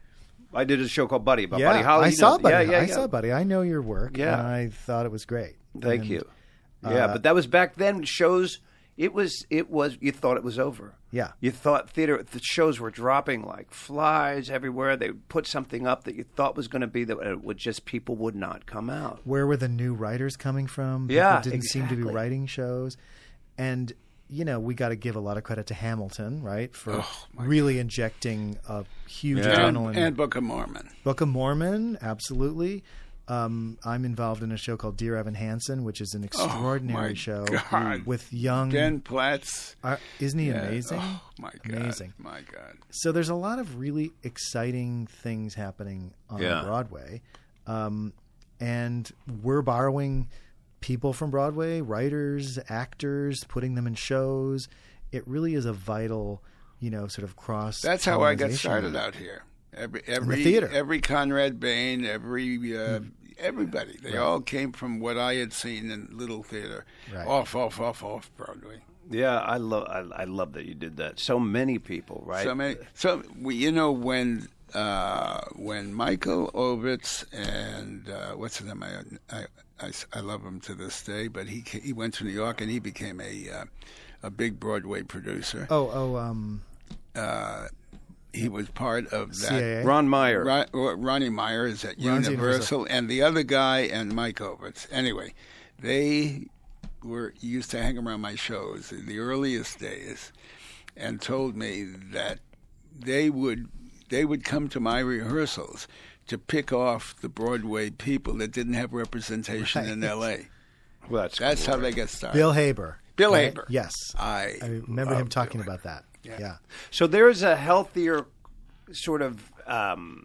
[SPEAKER 4] I did a show called Buddy about
[SPEAKER 5] yeah,
[SPEAKER 4] Buddy Holly.
[SPEAKER 5] I saw Buddy.
[SPEAKER 4] Yeah, yeah,
[SPEAKER 5] I
[SPEAKER 4] yeah.
[SPEAKER 5] saw Buddy. I know your work.
[SPEAKER 4] Yeah.
[SPEAKER 5] and I thought it was great.
[SPEAKER 4] Thank
[SPEAKER 5] and,
[SPEAKER 4] you. Yeah,
[SPEAKER 5] uh,
[SPEAKER 4] but that was back then. Shows. It was. It was. You thought it was over.
[SPEAKER 5] Yeah.
[SPEAKER 4] You thought theater. The shows were dropping like flies everywhere. They would put something up that you thought was going to be that it would just people would not come out.
[SPEAKER 5] Where were the new writers coming from?
[SPEAKER 4] Yeah,
[SPEAKER 5] People didn't seem to be
[SPEAKER 4] exactly.
[SPEAKER 5] writing shows, and you know, we got to give a lot of credit to Hamilton, right, for
[SPEAKER 3] Oh, my
[SPEAKER 5] really injecting a huge
[SPEAKER 4] Yeah.
[SPEAKER 3] And,
[SPEAKER 5] adrenaline.
[SPEAKER 3] and Book of Mormon.
[SPEAKER 5] Book of Mormon, absolutely. Um, I'm involved in a show called Dear Evan Hansen, which is an extraordinary
[SPEAKER 3] my
[SPEAKER 5] show
[SPEAKER 3] God.
[SPEAKER 5] with young.
[SPEAKER 3] Ben Platt's.
[SPEAKER 5] Uh, isn't he
[SPEAKER 3] Yeah.
[SPEAKER 5] amazing?
[SPEAKER 3] Oh, my God.
[SPEAKER 5] Amazing.
[SPEAKER 3] My God.
[SPEAKER 5] So there's a lot of really exciting things happening on
[SPEAKER 4] Yeah.
[SPEAKER 5] Broadway, um, and we're borrowing people from Broadway, writers, actors, putting them in shows. It really is a vital, you know, sort of cross.
[SPEAKER 3] That's how I got
[SPEAKER 5] pollination.
[SPEAKER 3] started out here. Every every
[SPEAKER 5] theater.
[SPEAKER 3] every Conrad Bain, every uh,
[SPEAKER 5] Mm.
[SPEAKER 3] everybody. They
[SPEAKER 5] Right.
[SPEAKER 3] all came from what I had seen in little theater,
[SPEAKER 5] Right.
[SPEAKER 3] off, off, off, off Broadway.
[SPEAKER 4] Yeah, I love. I, I love that you did that. So many people, right?
[SPEAKER 3] So many. So we, you know, when uh, when Michael Ovitz and uh, what's his name? I, I, I, I love him to this day. But he ca- he went to New York and he became a uh, a big Broadway producer.
[SPEAKER 5] Oh, oh, um,
[SPEAKER 3] Uh, he was part of
[SPEAKER 5] C
[SPEAKER 3] that.
[SPEAKER 5] A A.
[SPEAKER 4] Ron Meyer.
[SPEAKER 3] Ron, Ronnie Meyer is at
[SPEAKER 5] Ron's
[SPEAKER 3] Universal,
[SPEAKER 5] Universal.
[SPEAKER 3] and the other guy and Mike Ovitz. Anyway, they were used to hang around my shows in the earliest days, and told me that they would they would come to my rehearsals to pick off the Broadway people that didn't have representation in
[SPEAKER 5] Right.
[SPEAKER 3] L A.
[SPEAKER 4] Well, that's
[SPEAKER 3] That's how
[SPEAKER 4] great.
[SPEAKER 3] they got started.
[SPEAKER 5] Bill Haber.
[SPEAKER 3] Bill
[SPEAKER 5] right?
[SPEAKER 3] Haber.
[SPEAKER 5] Yes,
[SPEAKER 3] I,
[SPEAKER 5] I remember him
[SPEAKER 3] love
[SPEAKER 5] talking
[SPEAKER 3] Bill
[SPEAKER 5] about that.
[SPEAKER 3] Yeah.
[SPEAKER 5] Yeah.
[SPEAKER 4] So there's a healthier sort of um,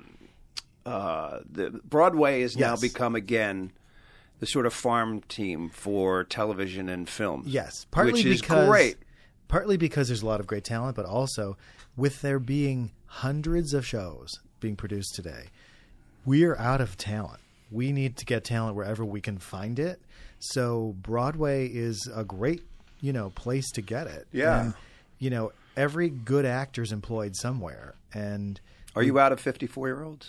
[SPEAKER 4] uh, the Broadway has now
[SPEAKER 5] Yes.
[SPEAKER 4] become again the sort of farm team for television and film.
[SPEAKER 5] Yes, partly
[SPEAKER 4] which is
[SPEAKER 5] because
[SPEAKER 4] great.
[SPEAKER 5] partly because there's a lot of great talent, but also with there being hundreds of shows being produced today, we're out of talent. We need to get talent wherever we can find it. So Broadway is a great, you know, place to get it.
[SPEAKER 4] Yeah.
[SPEAKER 5] And, you know, every good actor is employed somewhere, and
[SPEAKER 4] Are you out of fifty-four year olds?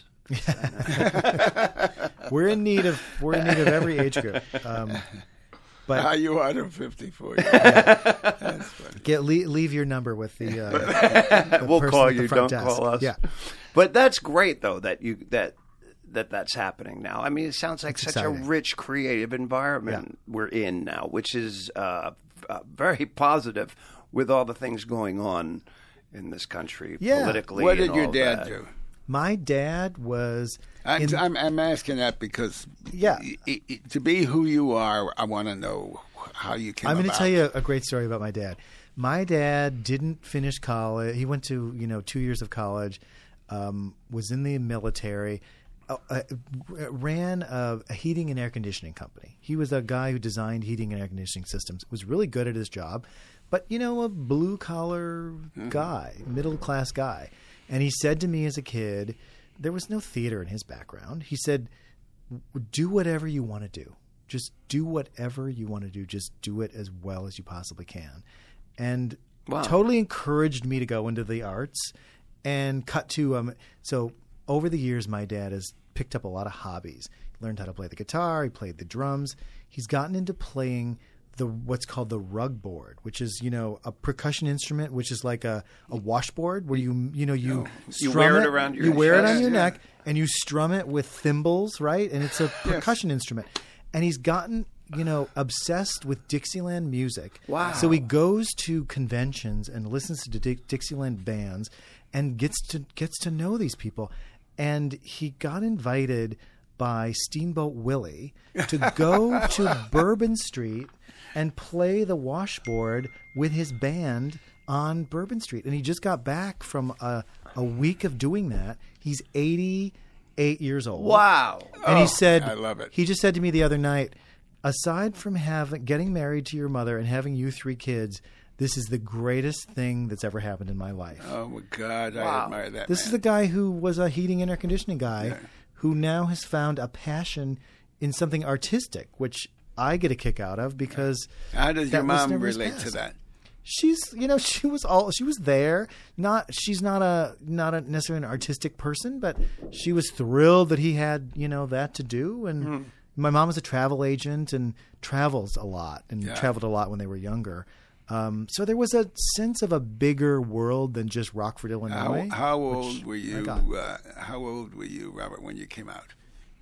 [SPEAKER 5] we're in need of we're in need of every age group. Um, but
[SPEAKER 3] Are you out of fifty-four? That's funny.
[SPEAKER 5] get leave, leave your number with the. Uh, the
[SPEAKER 4] We'll
[SPEAKER 5] person
[SPEAKER 4] call
[SPEAKER 5] at the
[SPEAKER 4] you.
[SPEAKER 5] front
[SPEAKER 4] Don't
[SPEAKER 5] desk.
[SPEAKER 4] call us.
[SPEAKER 5] Yeah.
[SPEAKER 4] But that's great though that you that that that's happening now. I mean, it sounds like
[SPEAKER 5] It's
[SPEAKER 4] such
[SPEAKER 5] exciting.
[SPEAKER 4] a rich, creative environment we're in now, which is uh, uh, very positive with all the things going on in this country
[SPEAKER 5] Yeah.
[SPEAKER 4] politically.
[SPEAKER 3] What did
[SPEAKER 4] and
[SPEAKER 3] your
[SPEAKER 4] all
[SPEAKER 3] dad
[SPEAKER 4] that.
[SPEAKER 3] do?
[SPEAKER 5] My dad was.
[SPEAKER 3] I'm,
[SPEAKER 5] in-
[SPEAKER 3] I'm, I'm asking that because
[SPEAKER 5] Yeah.
[SPEAKER 3] i- i- to be who you are, I want to know how you came
[SPEAKER 5] I'm going to
[SPEAKER 3] about.
[SPEAKER 5] tell you a, a great story about my dad. My dad didn't finish college. He went to you know two years of college, um, was in the military, uh, uh, ran a, a heating and air conditioning company. He was a guy who designed heating and air conditioning systems. Was really good at his job, but you know a blue collar guy, middle class guy. And he said to me as a kid, there was no theater in his background. He said, "Do whatever you want to do. just do whatever you want to do. Just do it as well as you possibly can. And
[SPEAKER 4] Wow.
[SPEAKER 5] totally encouraged me to go into the arts and cut to um. So over the years, my dad has picked up a lot of hobbies. He learned how to play the guitar. He played the drums. He's gotten into playing the what's called the rug board, which is, you know, a percussion instrument, which is like a, a washboard where you you know you
[SPEAKER 4] Oh, you
[SPEAKER 5] strum
[SPEAKER 4] wear it around your
[SPEAKER 5] you wear it on
[SPEAKER 4] chest,
[SPEAKER 5] your
[SPEAKER 3] yeah.
[SPEAKER 5] neck and you strum it with thimbles, right? And it's a percussion instrument. And he's gotten, you know, obsessed with Dixieland music.
[SPEAKER 4] Wow.
[SPEAKER 5] So he goes to conventions and listens to Di- Dixieland bands and gets to gets to know these people. And he got invited by Steamboat Willie to go to Bourbon Street and play the washboard with his band on Bourbon Street. And he just got back from a, a week of doing that. He's eighty-eight years old.
[SPEAKER 4] Wow.
[SPEAKER 5] And
[SPEAKER 3] Oh,
[SPEAKER 5] he said,
[SPEAKER 3] I love it.
[SPEAKER 5] He just said to me the other night, aside from having getting married to your mother and having you three kids, this is the greatest thing that's ever happened in my life.
[SPEAKER 3] Oh my God, I
[SPEAKER 4] Wow.
[SPEAKER 3] admire that.
[SPEAKER 5] This
[SPEAKER 3] man.
[SPEAKER 5] is the guy who was a heating and air conditioning guy who now has found a passion in something artistic, which I get a kick out of because
[SPEAKER 3] How does
[SPEAKER 5] that
[SPEAKER 3] your
[SPEAKER 5] was
[SPEAKER 3] mom
[SPEAKER 5] never his
[SPEAKER 3] relate
[SPEAKER 5] past.
[SPEAKER 3] to that?
[SPEAKER 5] She's, you know, she was all she was there. Not she's not a not a necessarily an artistic person, but she was thrilled that he had, you know, that to do. And
[SPEAKER 3] Mm-hmm.
[SPEAKER 5] my mom was a travel agent and travels a lot and
[SPEAKER 3] Yeah.
[SPEAKER 5] traveled a lot when they were younger. Um, so there was a sense of a bigger world than just Rockford,
[SPEAKER 3] How,
[SPEAKER 5] Illinois.
[SPEAKER 3] how
[SPEAKER 5] which
[SPEAKER 3] old were
[SPEAKER 5] I
[SPEAKER 3] you?
[SPEAKER 5] got.
[SPEAKER 3] Uh, how old were you, Robert, when you came out?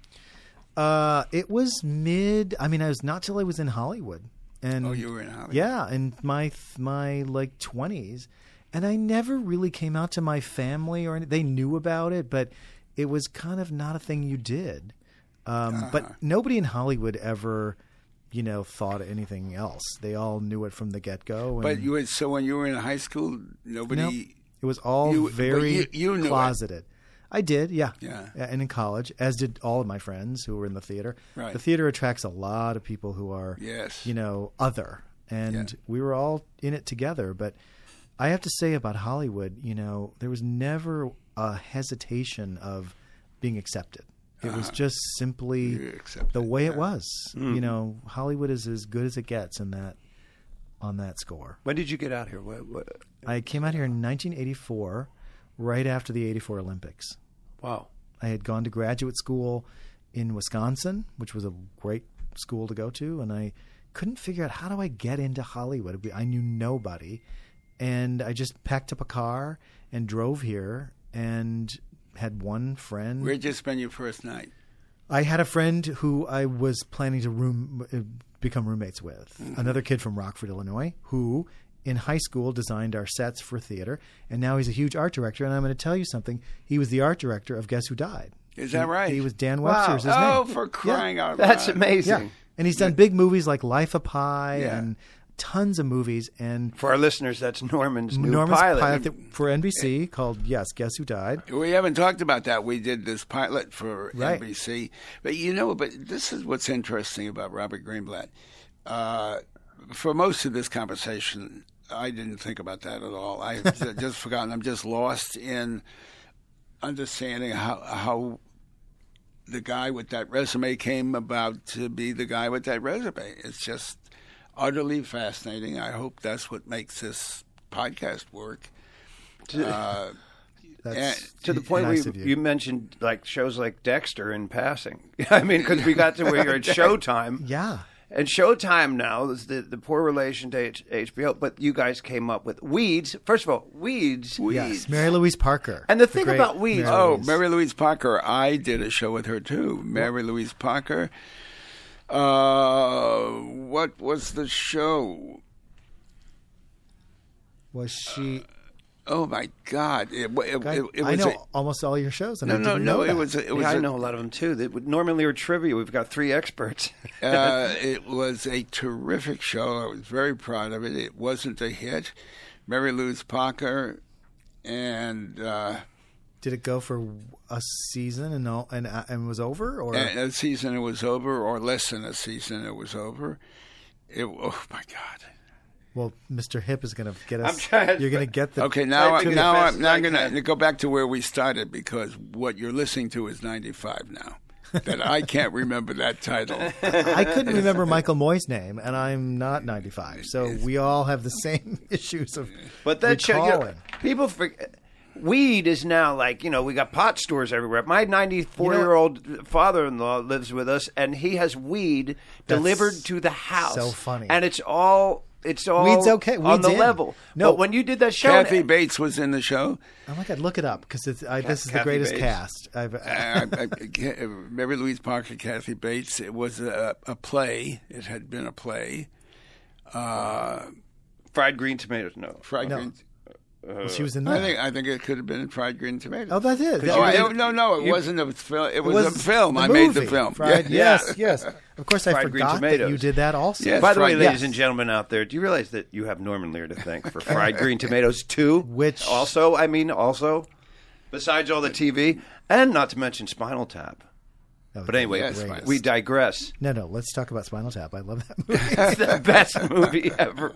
[SPEAKER 5] Uh, it was mid. I mean, I was not till I was in Hollywood. And
[SPEAKER 3] Oh, you were in Hollywood.
[SPEAKER 5] yeah, in my my like twenties, and I never really came out to my family or any, they knew about it, but it was kind of not a thing you did. Um,
[SPEAKER 3] Uh-huh.
[SPEAKER 5] But nobody in Hollywood ever, you know, thought anything else. They all knew it from the get go.
[SPEAKER 3] But you were, so when you were in high school, nobody.
[SPEAKER 5] no, it was all
[SPEAKER 3] You- but
[SPEAKER 5] very
[SPEAKER 3] you- you knew it.
[SPEAKER 5] closeted. I did, yeah.
[SPEAKER 3] Yeah.
[SPEAKER 5] And in college, as did all of my friends who were in the theater.
[SPEAKER 3] Right.
[SPEAKER 5] The theater attracts a lot of people who are,
[SPEAKER 3] Yes.
[SPEAKER 5] you know, other. And
[SPEAKER 3] Yeah.
[SPEAKER 5] we were all in it together. But I have to say about Hollywood, you know, there was never a hesitation of being accepted. It was just simply
[SPEAKER 3] Uh-huh. You're accepted,
[SPEAKER 5] the way it
[SPEAKER 3] yeah.
[SPEAKER 5] was.
[SPEAKER 3] Mm-hmm.
[SPEAKER 5] You know, Hollywood is as good as it gets in that on that score.
[SPEAKER 4] When did you get out here? What, what?
[SPEAKER 5] I came out here in nineteen eighty-four, right after the eighty-four Olympics.
[SPEAKER 4] Wow.
[SPEAKER 5] I had gone to graduate school in Wisconsin, which was a great school to go to, and I couldn't figure out how do I get into Hollywood. I knew nobody, and I just packed up a car and drove here and had one friend.
[SPEAKER 3] Where'd you spend your first night?
[SPEAKER 5] I had a friend who I was planning to room uh, become roommates with,
[SPEAKER 3] Mm-hmm.
[SPEAKER 5] another kid from Rockford, Illinois, who in high school designed our sets for theater, and now he's a huge art director. And I'm going to tell you something. He was the art director of Guess Who Died?
[SPEAKER 3] Is that right?
[SPEAKER 5] He was Dan
[SPEAKER 4] Wow.
[SPEAKER 5] Webster's his
[SPEAKER 3] Oh,
[SPEAKER 5] name.
[SPEAKER 3] for crying out loud!
[SPEAKER 4] That's amazing.
[SPEAKER 5] Yeah. And he's done big movies like Life of Pi
[SPEAKER 3] Yeah.
[SPEAKER 5] and tons of movies. And
[SPEAKER 4] For our listeners, that's Norman's new
[SPEAKER 5] Norman's
[SPEAKER 4] pilot.
[SPEAKER 5] pilot that- for N B C called, yes, Guess Who Died?
[SPEAKER 3] We haven't talked about that. We did this pilot for
[SPEAKER 5] Right.
[SPEAKER 3] N B C, but you know, but this is what's interesting about Robert Greenblatt. Uh, for most of this conversation, I didn't think about that at all. I've just forgotten. I'm just lost in understanding how how the guy with that resume came about to be the guy with that resume. It's just utterly fascinating. I hope that's what makes this podcast work. Uh,
[SPEAKER 5] That's
[SPEAKER 4] to the point
[SPEAKER 5] nice
[SPEAKER 4] where
[SPEAKER 5] of
[SPEAKER 4] you,
[SPEAKER 5] you.
[SPEAKER 4] you mentioned like shows like Dexter in passing. I mean, because we got to where you're at Showtime.
[SPEAKER 5] Yeah.
[SPEAKER 4] And Showtime now is the, the poor relation to H- HBO, but you guys came up with Weeds. First of all, Weeds.
[SPEAKER 5] Yes, Mary Louise Parker.
[SPEAKER 4] And the thing
[SPEAKER 5] great
[SPEAKER 4] about Weeds-
[SPEAKER 5] Mary
[SPEAKER 3] Oh,
[SPEAKER 5] Louise.
[SPEAKER 3] Mary Louise Parker. I did a show with her too. Mary Louise Parker. Uh, what was the show?
[SPEAKER 5] Was she...
[SPEAKER 3] Oh my God! It, it,
[SPEAKER 5] I,
[SPEAKER 3] it, it
[SPEAKER 5] I
[SPEAKER 3] was
[SPEAKER 5] know
[SPEAKER 3] a,
[SPEAKER 5] almost all your shows, and
[SPEAKER 3] no,
[SPEAKER 5] I
[SPEAKER 3] no,
[SPEAKER 5] didn't
[SPEAKER 3] no.
[SPEAKER 5] know
[SPEAKER 3] It
[SPEAKER 5] that.
[SPEAKER 3] was a, it was
[SPEAKER 4] Yeah, I
[SPEAKER 3] a,
[SPEAKER 4] know a lot of them too. They, would- normally, we're trivia. We've got three experts.
[SPEAKER 3] uh, it was a terrific show. I was very proud of it. It wasn't a hit. Mary Louise Parker, and uh,
[SPEAKER 5] Did it go for a season and all, and uh, and was over, or
[SPEAKER 3] and a season it was over, or less than a season it was over. It, oh my God!
[SPEAKER 5] well, Mister Hip is going to get
[SPEAKER 4] I'm
[SPEAKER 5] us.
[SPEAKER 4] trying-
[SPEAKER 5] You're going to get the
[SPEAKER 3] Okay, now
[SPEAKER 4] I
[SPEAKER 3] I,
[SPEAKER 4] do the
[SPEAKER 3] now
[SPEAKER 4] best
[SPEAKER 3] I'm now
[SPEAKER 4] I
[SPEAKER 3] I'm going
[SPEAKER 4] can.
[SPEAKER 3] to go back to where we started because what you're listening to is ninety-five now. that I can't remember that title.
[SPEAKER 5] I couldn't remember Michael Moy's name, and I'm not ninety-five, so we all have the same issues of
[SPEAKER 4] But that show, you know,
[SPEAKER 5] recalling.
[SPEAKER 4] people forget. Weed is now like, you know, we got pot stores everywhere. My ninety-four-year-old father-in-law lives with us, and he has weed
[SPEAKER 5] That's
[SPEAKER 4] delivered to the house.
[SPEAKER 5] so funny.
[SPEAKER 4] And it's all it's all
[SPEAKER 5] Weed's okay.
[SPEAKER 4] on
[SPEAKER 5] Weed's
[SPEAKER 4] the
[SPEAKER 5] in.
[SPEAKER 4] No,
[SPEAKER 5] No.
[SPEAKER 4] but when you did that show,
[SPEAKER 3] Kathy Bates was in the show.
[SPEAKER 5] Oh my God, look it up because it's I, this is the
[SPEAKER 4] Kathy
[SPEAKER 5] greatest
[SPEAKER 4] Bates.
[SPEAKER 5] cast. I've,
[SPEAKER 3] Uh, I- I- Mary Louise Parker, Kathy Bates. It was a, a play. It had been a play. Uh,
[SPEAKER 4] fried green tomatoes. No,
[SPEAKER 3] fried
[SPEAKER 5] No.
[SPEAKER 3] green.
[SPEAKER 5] well, she was in
[SPEAKER 3] I
[SPEAKER 5] that.
[SPEAKER 3] think I think it could have been fried green tomatoes.
[SPEAKER 5] Oh, that's it.
[SPEAKER 3] Oh,
[SPEAKER 5] That-
[SPEAKER 3] I- no, no, it wasn't a film. It
[SPEAKER 5] it
[SPEAKER 3] was, a film.
[SPEAKER 5] the
[SPEAKER 3] I made the
[SPEAKER 5] movie,
[SPEAKER 3] film.
[SPEAKER 5] Fried,
[SPEAKER 3] Yeah.
[SPEAKER 5] Yes, yes. Of course, I
[SPEAKER 4] Fried green
[SPEAKER 5] forgot that
[SPEAKER 4] tomatoes.
[SPEAKER 5] you did that also.
[SPEAKER 3] Yes.
[SPEAKER 4] By the way,
[SPEAKER 3] fried-
[SPEAKER 4] ladies
[SPEAKER 5] yes.
[SPEAKER 4] and gentlemen out there, do you realize that you have Norman Lear to thank for fried green tomatoes too?
[SPEAKER 5] Which-
[SPEAKER 4] also, I mean, also, besides all the T V, and not to mention Spinal Tap.
[SPEAKER 5] Oh,
[SPEAKER 4] But anyway,
[SPEAKER 3] Yes,
[SPEAKER 5] great.
[SPEAKER 3] fine.
[SPEAKER 4] we digress.
[SPEAKER 5] No, no. Let's talk about Spinal Tap. I love that movie.
[SPEAKER 4] It's the best movie ever.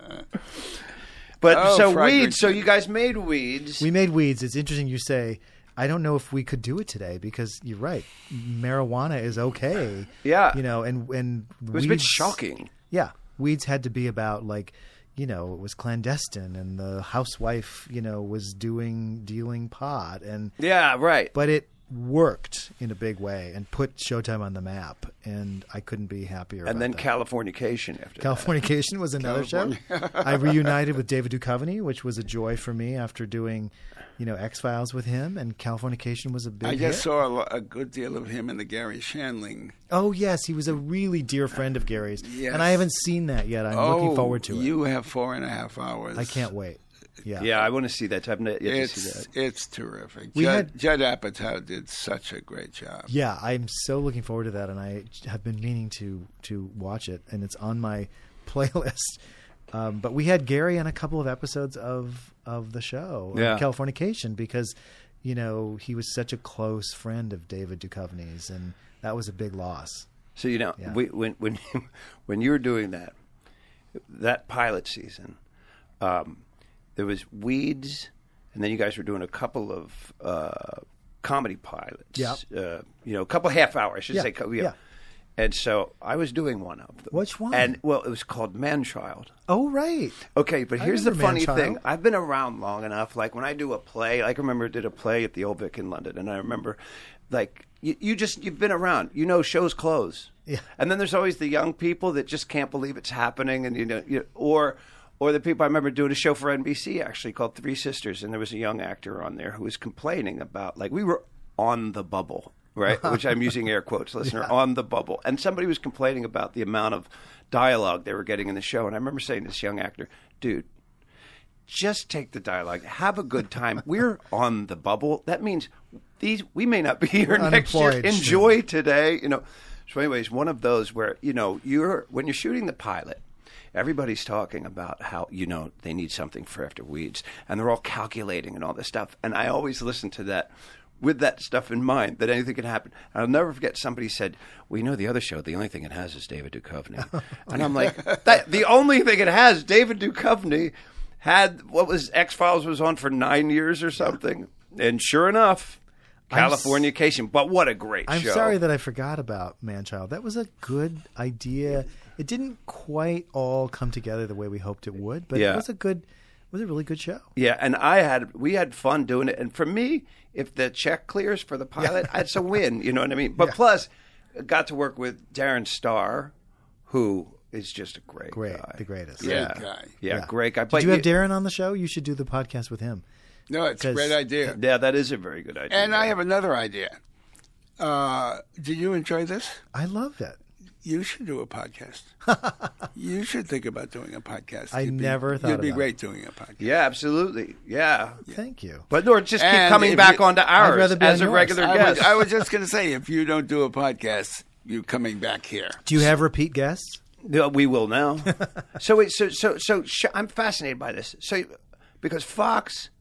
[SPEAKER 4] But
[SPEAKER 3] Oh,
[SPEAKER 4] so
[SPEAKER 3] fried green
[SPEAKER 4] weeds. So you guys made weeds.
[SPEAKER 5] We made weeds. It's interesting you say. I don't know if we could do it today because you're right. Marijuana is okay.
[SPEAKER 4] Yeah.
[SPEAKER 5] You know, and and
[SPEAKER 4] it was a bit shocking.
[SPEAKER 5] Yeah, weeds had to be about like, you know, it was clandestine and the housewife, you know, was doing dealing pot and
[SPEAKER 4] Yeah, right.
[SPEAKER 5] but it worked in a big way and put Showtime on the map, and I couldn't be happier.
[SPEAKER 4] and
[SPEAKER 5] about
[SPEAKER 4] then
[SPEAKER 5] that.
[SPEAKER 4] Californication after that.
[SPEAKER 5] Californication was another show. I reunited with David Duchovny, which was a joy for me after doing, you know, X-Files with him, and Californication was a big
[SPEAKER 3] I
[SPEAKER 5] hit.
[SPEAKER 3] just saw a, lo- a good deal of him in the Gary Shandling.
[SPEAKER 5] Oh, yes, he was a really dear friend of Gary's,
[SPEAKER 3] Yes.
[SPEAKER 5] and I haven't seen that yet. I'm
[SPEAKER 3] oh,
[SPEAKER 5] looking forward to it.
[SPEAKER 3] You have four and a half hours.
[SPEAKER 5] I can't wait. Yeah.
[SPEAKER 4] Yeah, I want to see that. I've not yet to see
[SPEAKER 3] It's
[SPEAKER 4] that.
[SPEAKER 3] it's terrific.
[SPEAKER 5] We
[SPEAKER 3] Judd,
[SPEAKER 5] had-
[SPEAKER 3] Judd Apatow did such a great job.
[SPEAKER 5] Yeah, I'm so looking forward to that, and I have been meaning to to watch it, and it's on my playlist. Um, but we had Gary on a couple of episodes of of the show, of
[SPEAKER 4] Yeah.
[SPEAKER 5] Californication, because you know he was such a close friend of David Duchovny's, and that was a big loss.
[SPEAKER 4] So you know,
[SPEAKER 5] Yeah.
[SPEAKER 4] we, when when when you were doing that, that pilot season, um, there was weeds, and then you guys were doing a couple of uh, comedy pilots.
[SPEAKER 5] Yep.
[SPEAKER 4] Uh, you know, a couple half hour, I should
[SPEAKER 5] Yeah,
[SPEAKER 4] say. co-
[SPEAKER 5] yeah.
[SPEAKER 4] And so I was doing one of them.
[SPEAKER 5] Which one?
[SPEAKER 4] And well, it was called Man-Child.
[SPEAKER 5] Oh, right.
[SPEAKER 4] Okay, but
[SPEAKER 5] I
[SPEAKER 4] here's the
[SPEAKER 5] remember
[SPEAKER 4] funny
[SPEAKER 5] Man-Child.
[SPEAKER 4] thing. I've been around long enough. Like when I do a play, like I remember I did a play at the Old Vic in London, and I remember, like you, you just you've been around. You know, shows close.
[SPEAKER 5] Yeah.
[SPEAKER 4] And then there's always the young people that just can't believe it's happening, and you know, you, or or the people. I remember doing a show for N B C actually called Three Sisters, and there was a young actor on there who was complaining about like we were on the bubble. Right, which I'm using air quotes, listener,
[SPEAKER 5] Yeah.
[SPEAKER 4] on the bubble. And somebody was complaining about the amount of dialogue they were getting in the show. And I remember saying to this young actor, dude, just take the dialogue. Have a good time. We're on the bubble. That means these we may not be here
[SPEAKER 5] We're
[SPEAKER 4] next year.
[SPEAKER 5] unemployed,
[SPEAKER 4] Enjoy today. You know. So anyways, one of those where, you know, you're when you're shooting the pilot, everybody's talking about how, you know, they need something for after weeds. And they're all calculating and all this stuff. And I always listen to that with that stuff in mind, that anything can happen. I'll never forget somebody said, well, you know, the other show, the only thing it has is David Duchovny. And I'm like, that, the only thing it has, David Duchovny, had, what was, X-Files was on for nine years or something. And sure enough,
[SPEAKER 5] I'm s-
[SPEAKER 4] Californication. But what a great
[SPEAKER 5] I'm
[SPEAKER 4] show.
[SPEAKER 5] sorry that I forgot about Man-Child. That was a good idea. It didn't quite all come together the way we hoped it would, but
[SPEAKER 4] Yeah.
[SPEAKER 5] it was a good, it was a really good show.
[SPEAKER 4] Yeah, and I had we had fun doing it. And for me, if the check clears for the pilot, it's a win. You know what I mean? But
[SPEAKER 5] Yeah.
[SPEAKER 4] plus, I got to work with Darren Starr, who is just a great,
[SPEAKER 5] Great,
[SPEAKER 4] guy.
[SPEAKER 5] the greatest.
[SPEAKER 4] Yeah,
[SPEAKER 3] Great guy.
[SPEAKER 4] Yeah, great guy.
[SPEAKER 5] Did you have Darren on the show? You should do the podcast with him.
[SPEAKER 3] No, it's a
[SPEAKER 5] 'Cause-
[SPEAKER 3] great idea.
[SPEAKER 4] Yeah, that is a very good idea.
[SPEAKER 3] And I have another idea. Uh, did you enjoy this?
[SPEAKER 5] I love it.
[SPEAKER 3] You should do a podcast. You should think about doing a podcast.
[SPEAKER 5] I
[SPEAKER 3] You'd be-
[SPEAKER 5] never thought
[SPEAKER 3] You'd be
[SPEAKER 5] about
[SPEAKER 3] great doing a podcast.
[SPEAKER 4] Yeah, absolutely. Yeah.
[SPEAKER 5] Thank you.
[SPEAKER 4] But or just keep
[SPEAKER 3] And
[SPEAKER 4] coming
[SPEAKER 3] if
[SPEAKER 4] back
[SPEAKER 3] you-
[SPEAKER 4] onto ours
[SPEAKER 5] rather be
[SPEAKER 4] as
[SPEAKER 5] on
[SPEAKER 4] a
[SPEAKER 5] yours.
[SPEAKER 4] regular
[SPEAKER 3] I
[SPEAKER 4] guest.
[SPEAKER 3] was, I was just going to say, if you don't do a podcast, you coming back here.
[SPEAKER 5] Do you have repeat guests?
[SPEAKER 4] No, we will now. so wait, so so so sh- I'm fascinated by this. So because Fox,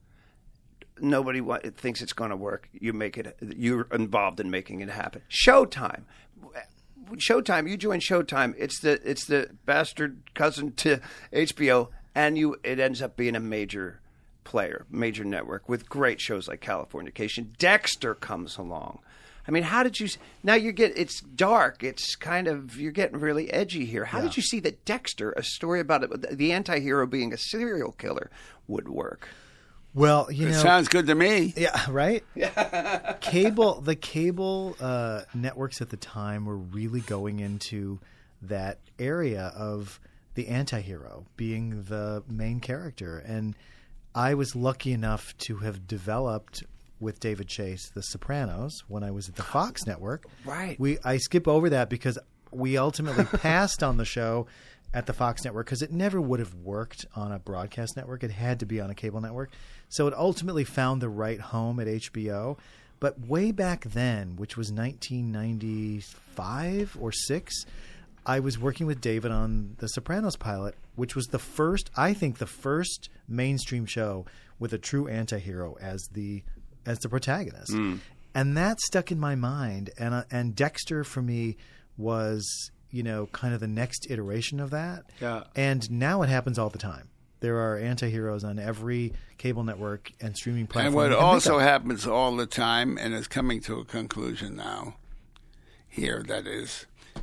[SPEAKER 4] nobody wa- thinks it's going to work. You make it. You're involved in making it happen. Showtime. Showtime. You join Showtime. It's the it's the bastard cousin to H B O, and you it ends up being a major player, major network with great shows like Californication. Dexter comes along. I mean, how did you? Now you get it's dark. It's kind of you're getting really edgy here. How
[SPEAKER 5] Yeah.
[SPEAKER 4] did you see that Dexter, a story about it, the anti-hero being a serial killer, would work?
[SPEAKER 5] Well, you
[SPEAKER 3] It
[SPEAKER 5] know,
[SPEAKER 3] sounds good to me.
[SPEAKER 5] yeah, right. Yeah, cable. The cable uh, networks at the time were really going into that area of the anti-hero being the main character, and I was lucky enough to have developed with David Chase The Sopranos when I was at the Fox network.
[SPEAKER 4] Right.
[SPEAKER 5] We I skip over that because we ultimately passed on the show at the Fox network because it never would have worked on a broadcast network. It had to be on a cable network. So it ultimately found the right home at H B O. But way back then, which was nineteen ninety-five or six, I was working with David on The Sopranos pilot, which was the first, I think, the first mainstream show with a true anti-hero as the as the protagonist. Mm. And that stuck in my mind. And uh, and Dexter, for me, was, you know, kind of the next iteration of that.
[SPEAKER 4] Yeah.
[SPEAKER 5] And now it happens all the time. There are anti-heroes on every cable network and streaming platform.
[SPEAKER 3] And what
[SPEAKER 5] you can think
[SPEAKER 3] also
[SPEAKER 5] of.
[SPEAKER 3] happens all the time, and is coming to a conclusion now, here that is,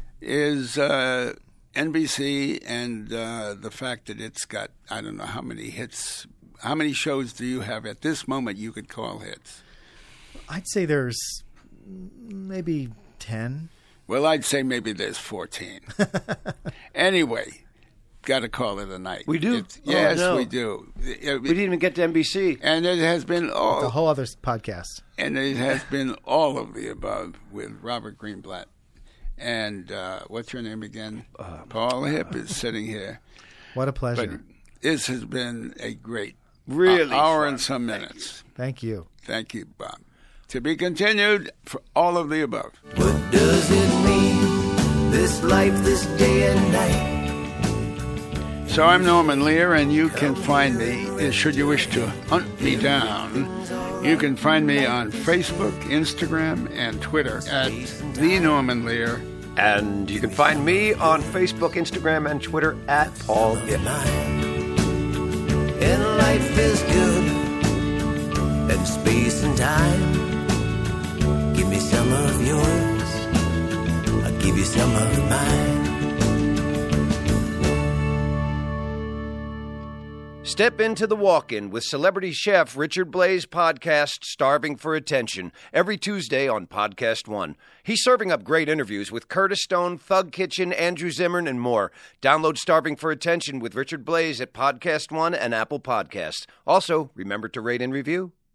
[SPEAKER 3] is uh, N B C and uh, the fact that it's got, I don't know how many hits. How many shows do you have at this moment you could call hits?
[SPEAKER 5] I'd say there's maybe ten.
[SPEAKER 3] Well, I'd say maybe there's fourteen. Anyway, got to call it a night.
[SPEAKER 4] We do?
[SPEAKER 3] It's,
[SPEAKER 4] Oh,
[SPEAKER 3] yes,
[SPEAKER 4] no.
[SPEAKER 3] we do. It-
[SPEAKER 4] We didn't even get to N B C.
[SPEAKER 3] and it has been all,
[SPEAKER 5] It's a whole other podcast.
[SPEAKER 3] and it has been all of the above with Robert Greenblatt. And uh, what's your name again?
[SPEAKER 4] Uh,
[SPEAKER 3] Paul Hip is sitting here.
[SPEAKER 5] What a
[SPEAKER 3] But
[SPEAKER 5] pleasure.
[SPEAKER 3] this has been a great
[SPEAKER 4] Really
[SPEAKER 3] uh, hour
[SPEAKER 4] fun.
[SPEAKER 3] and some minutes.
[SPEAKER 5] Thank you.
[SPEAKER 3] Thank you, Bob. To be continued for all of the above.
[SPEAKER 6] What does it mean, this life, this day and night?
[SPEAKER 3] So I'm Norman Lear, and you can find me, uh, should you wish to hunt me down, you can find me on Facebook, Instagram, and Twitter at The Norman Lear.
[SPEAKER 4] And you can find me on Facebook, Instagram, and Twitter at Paul Hip.
[SPEAKER 6] And life is good, and space and time. Give me some of yours, I'll give you some of mine.
[SPEAKER 4] Step into the walk-in with celebrity chef Richard Blais' podcast, Starving for Attention, every Tuesday on Podcast One. He's serving up great interviews with Curtis Stone, Thug Kitchen, Andrew Zimmern, and more. Download Starving for Attention with Richard Blais at Podcast One and Apple Podcasts. Also, remember to rate and review.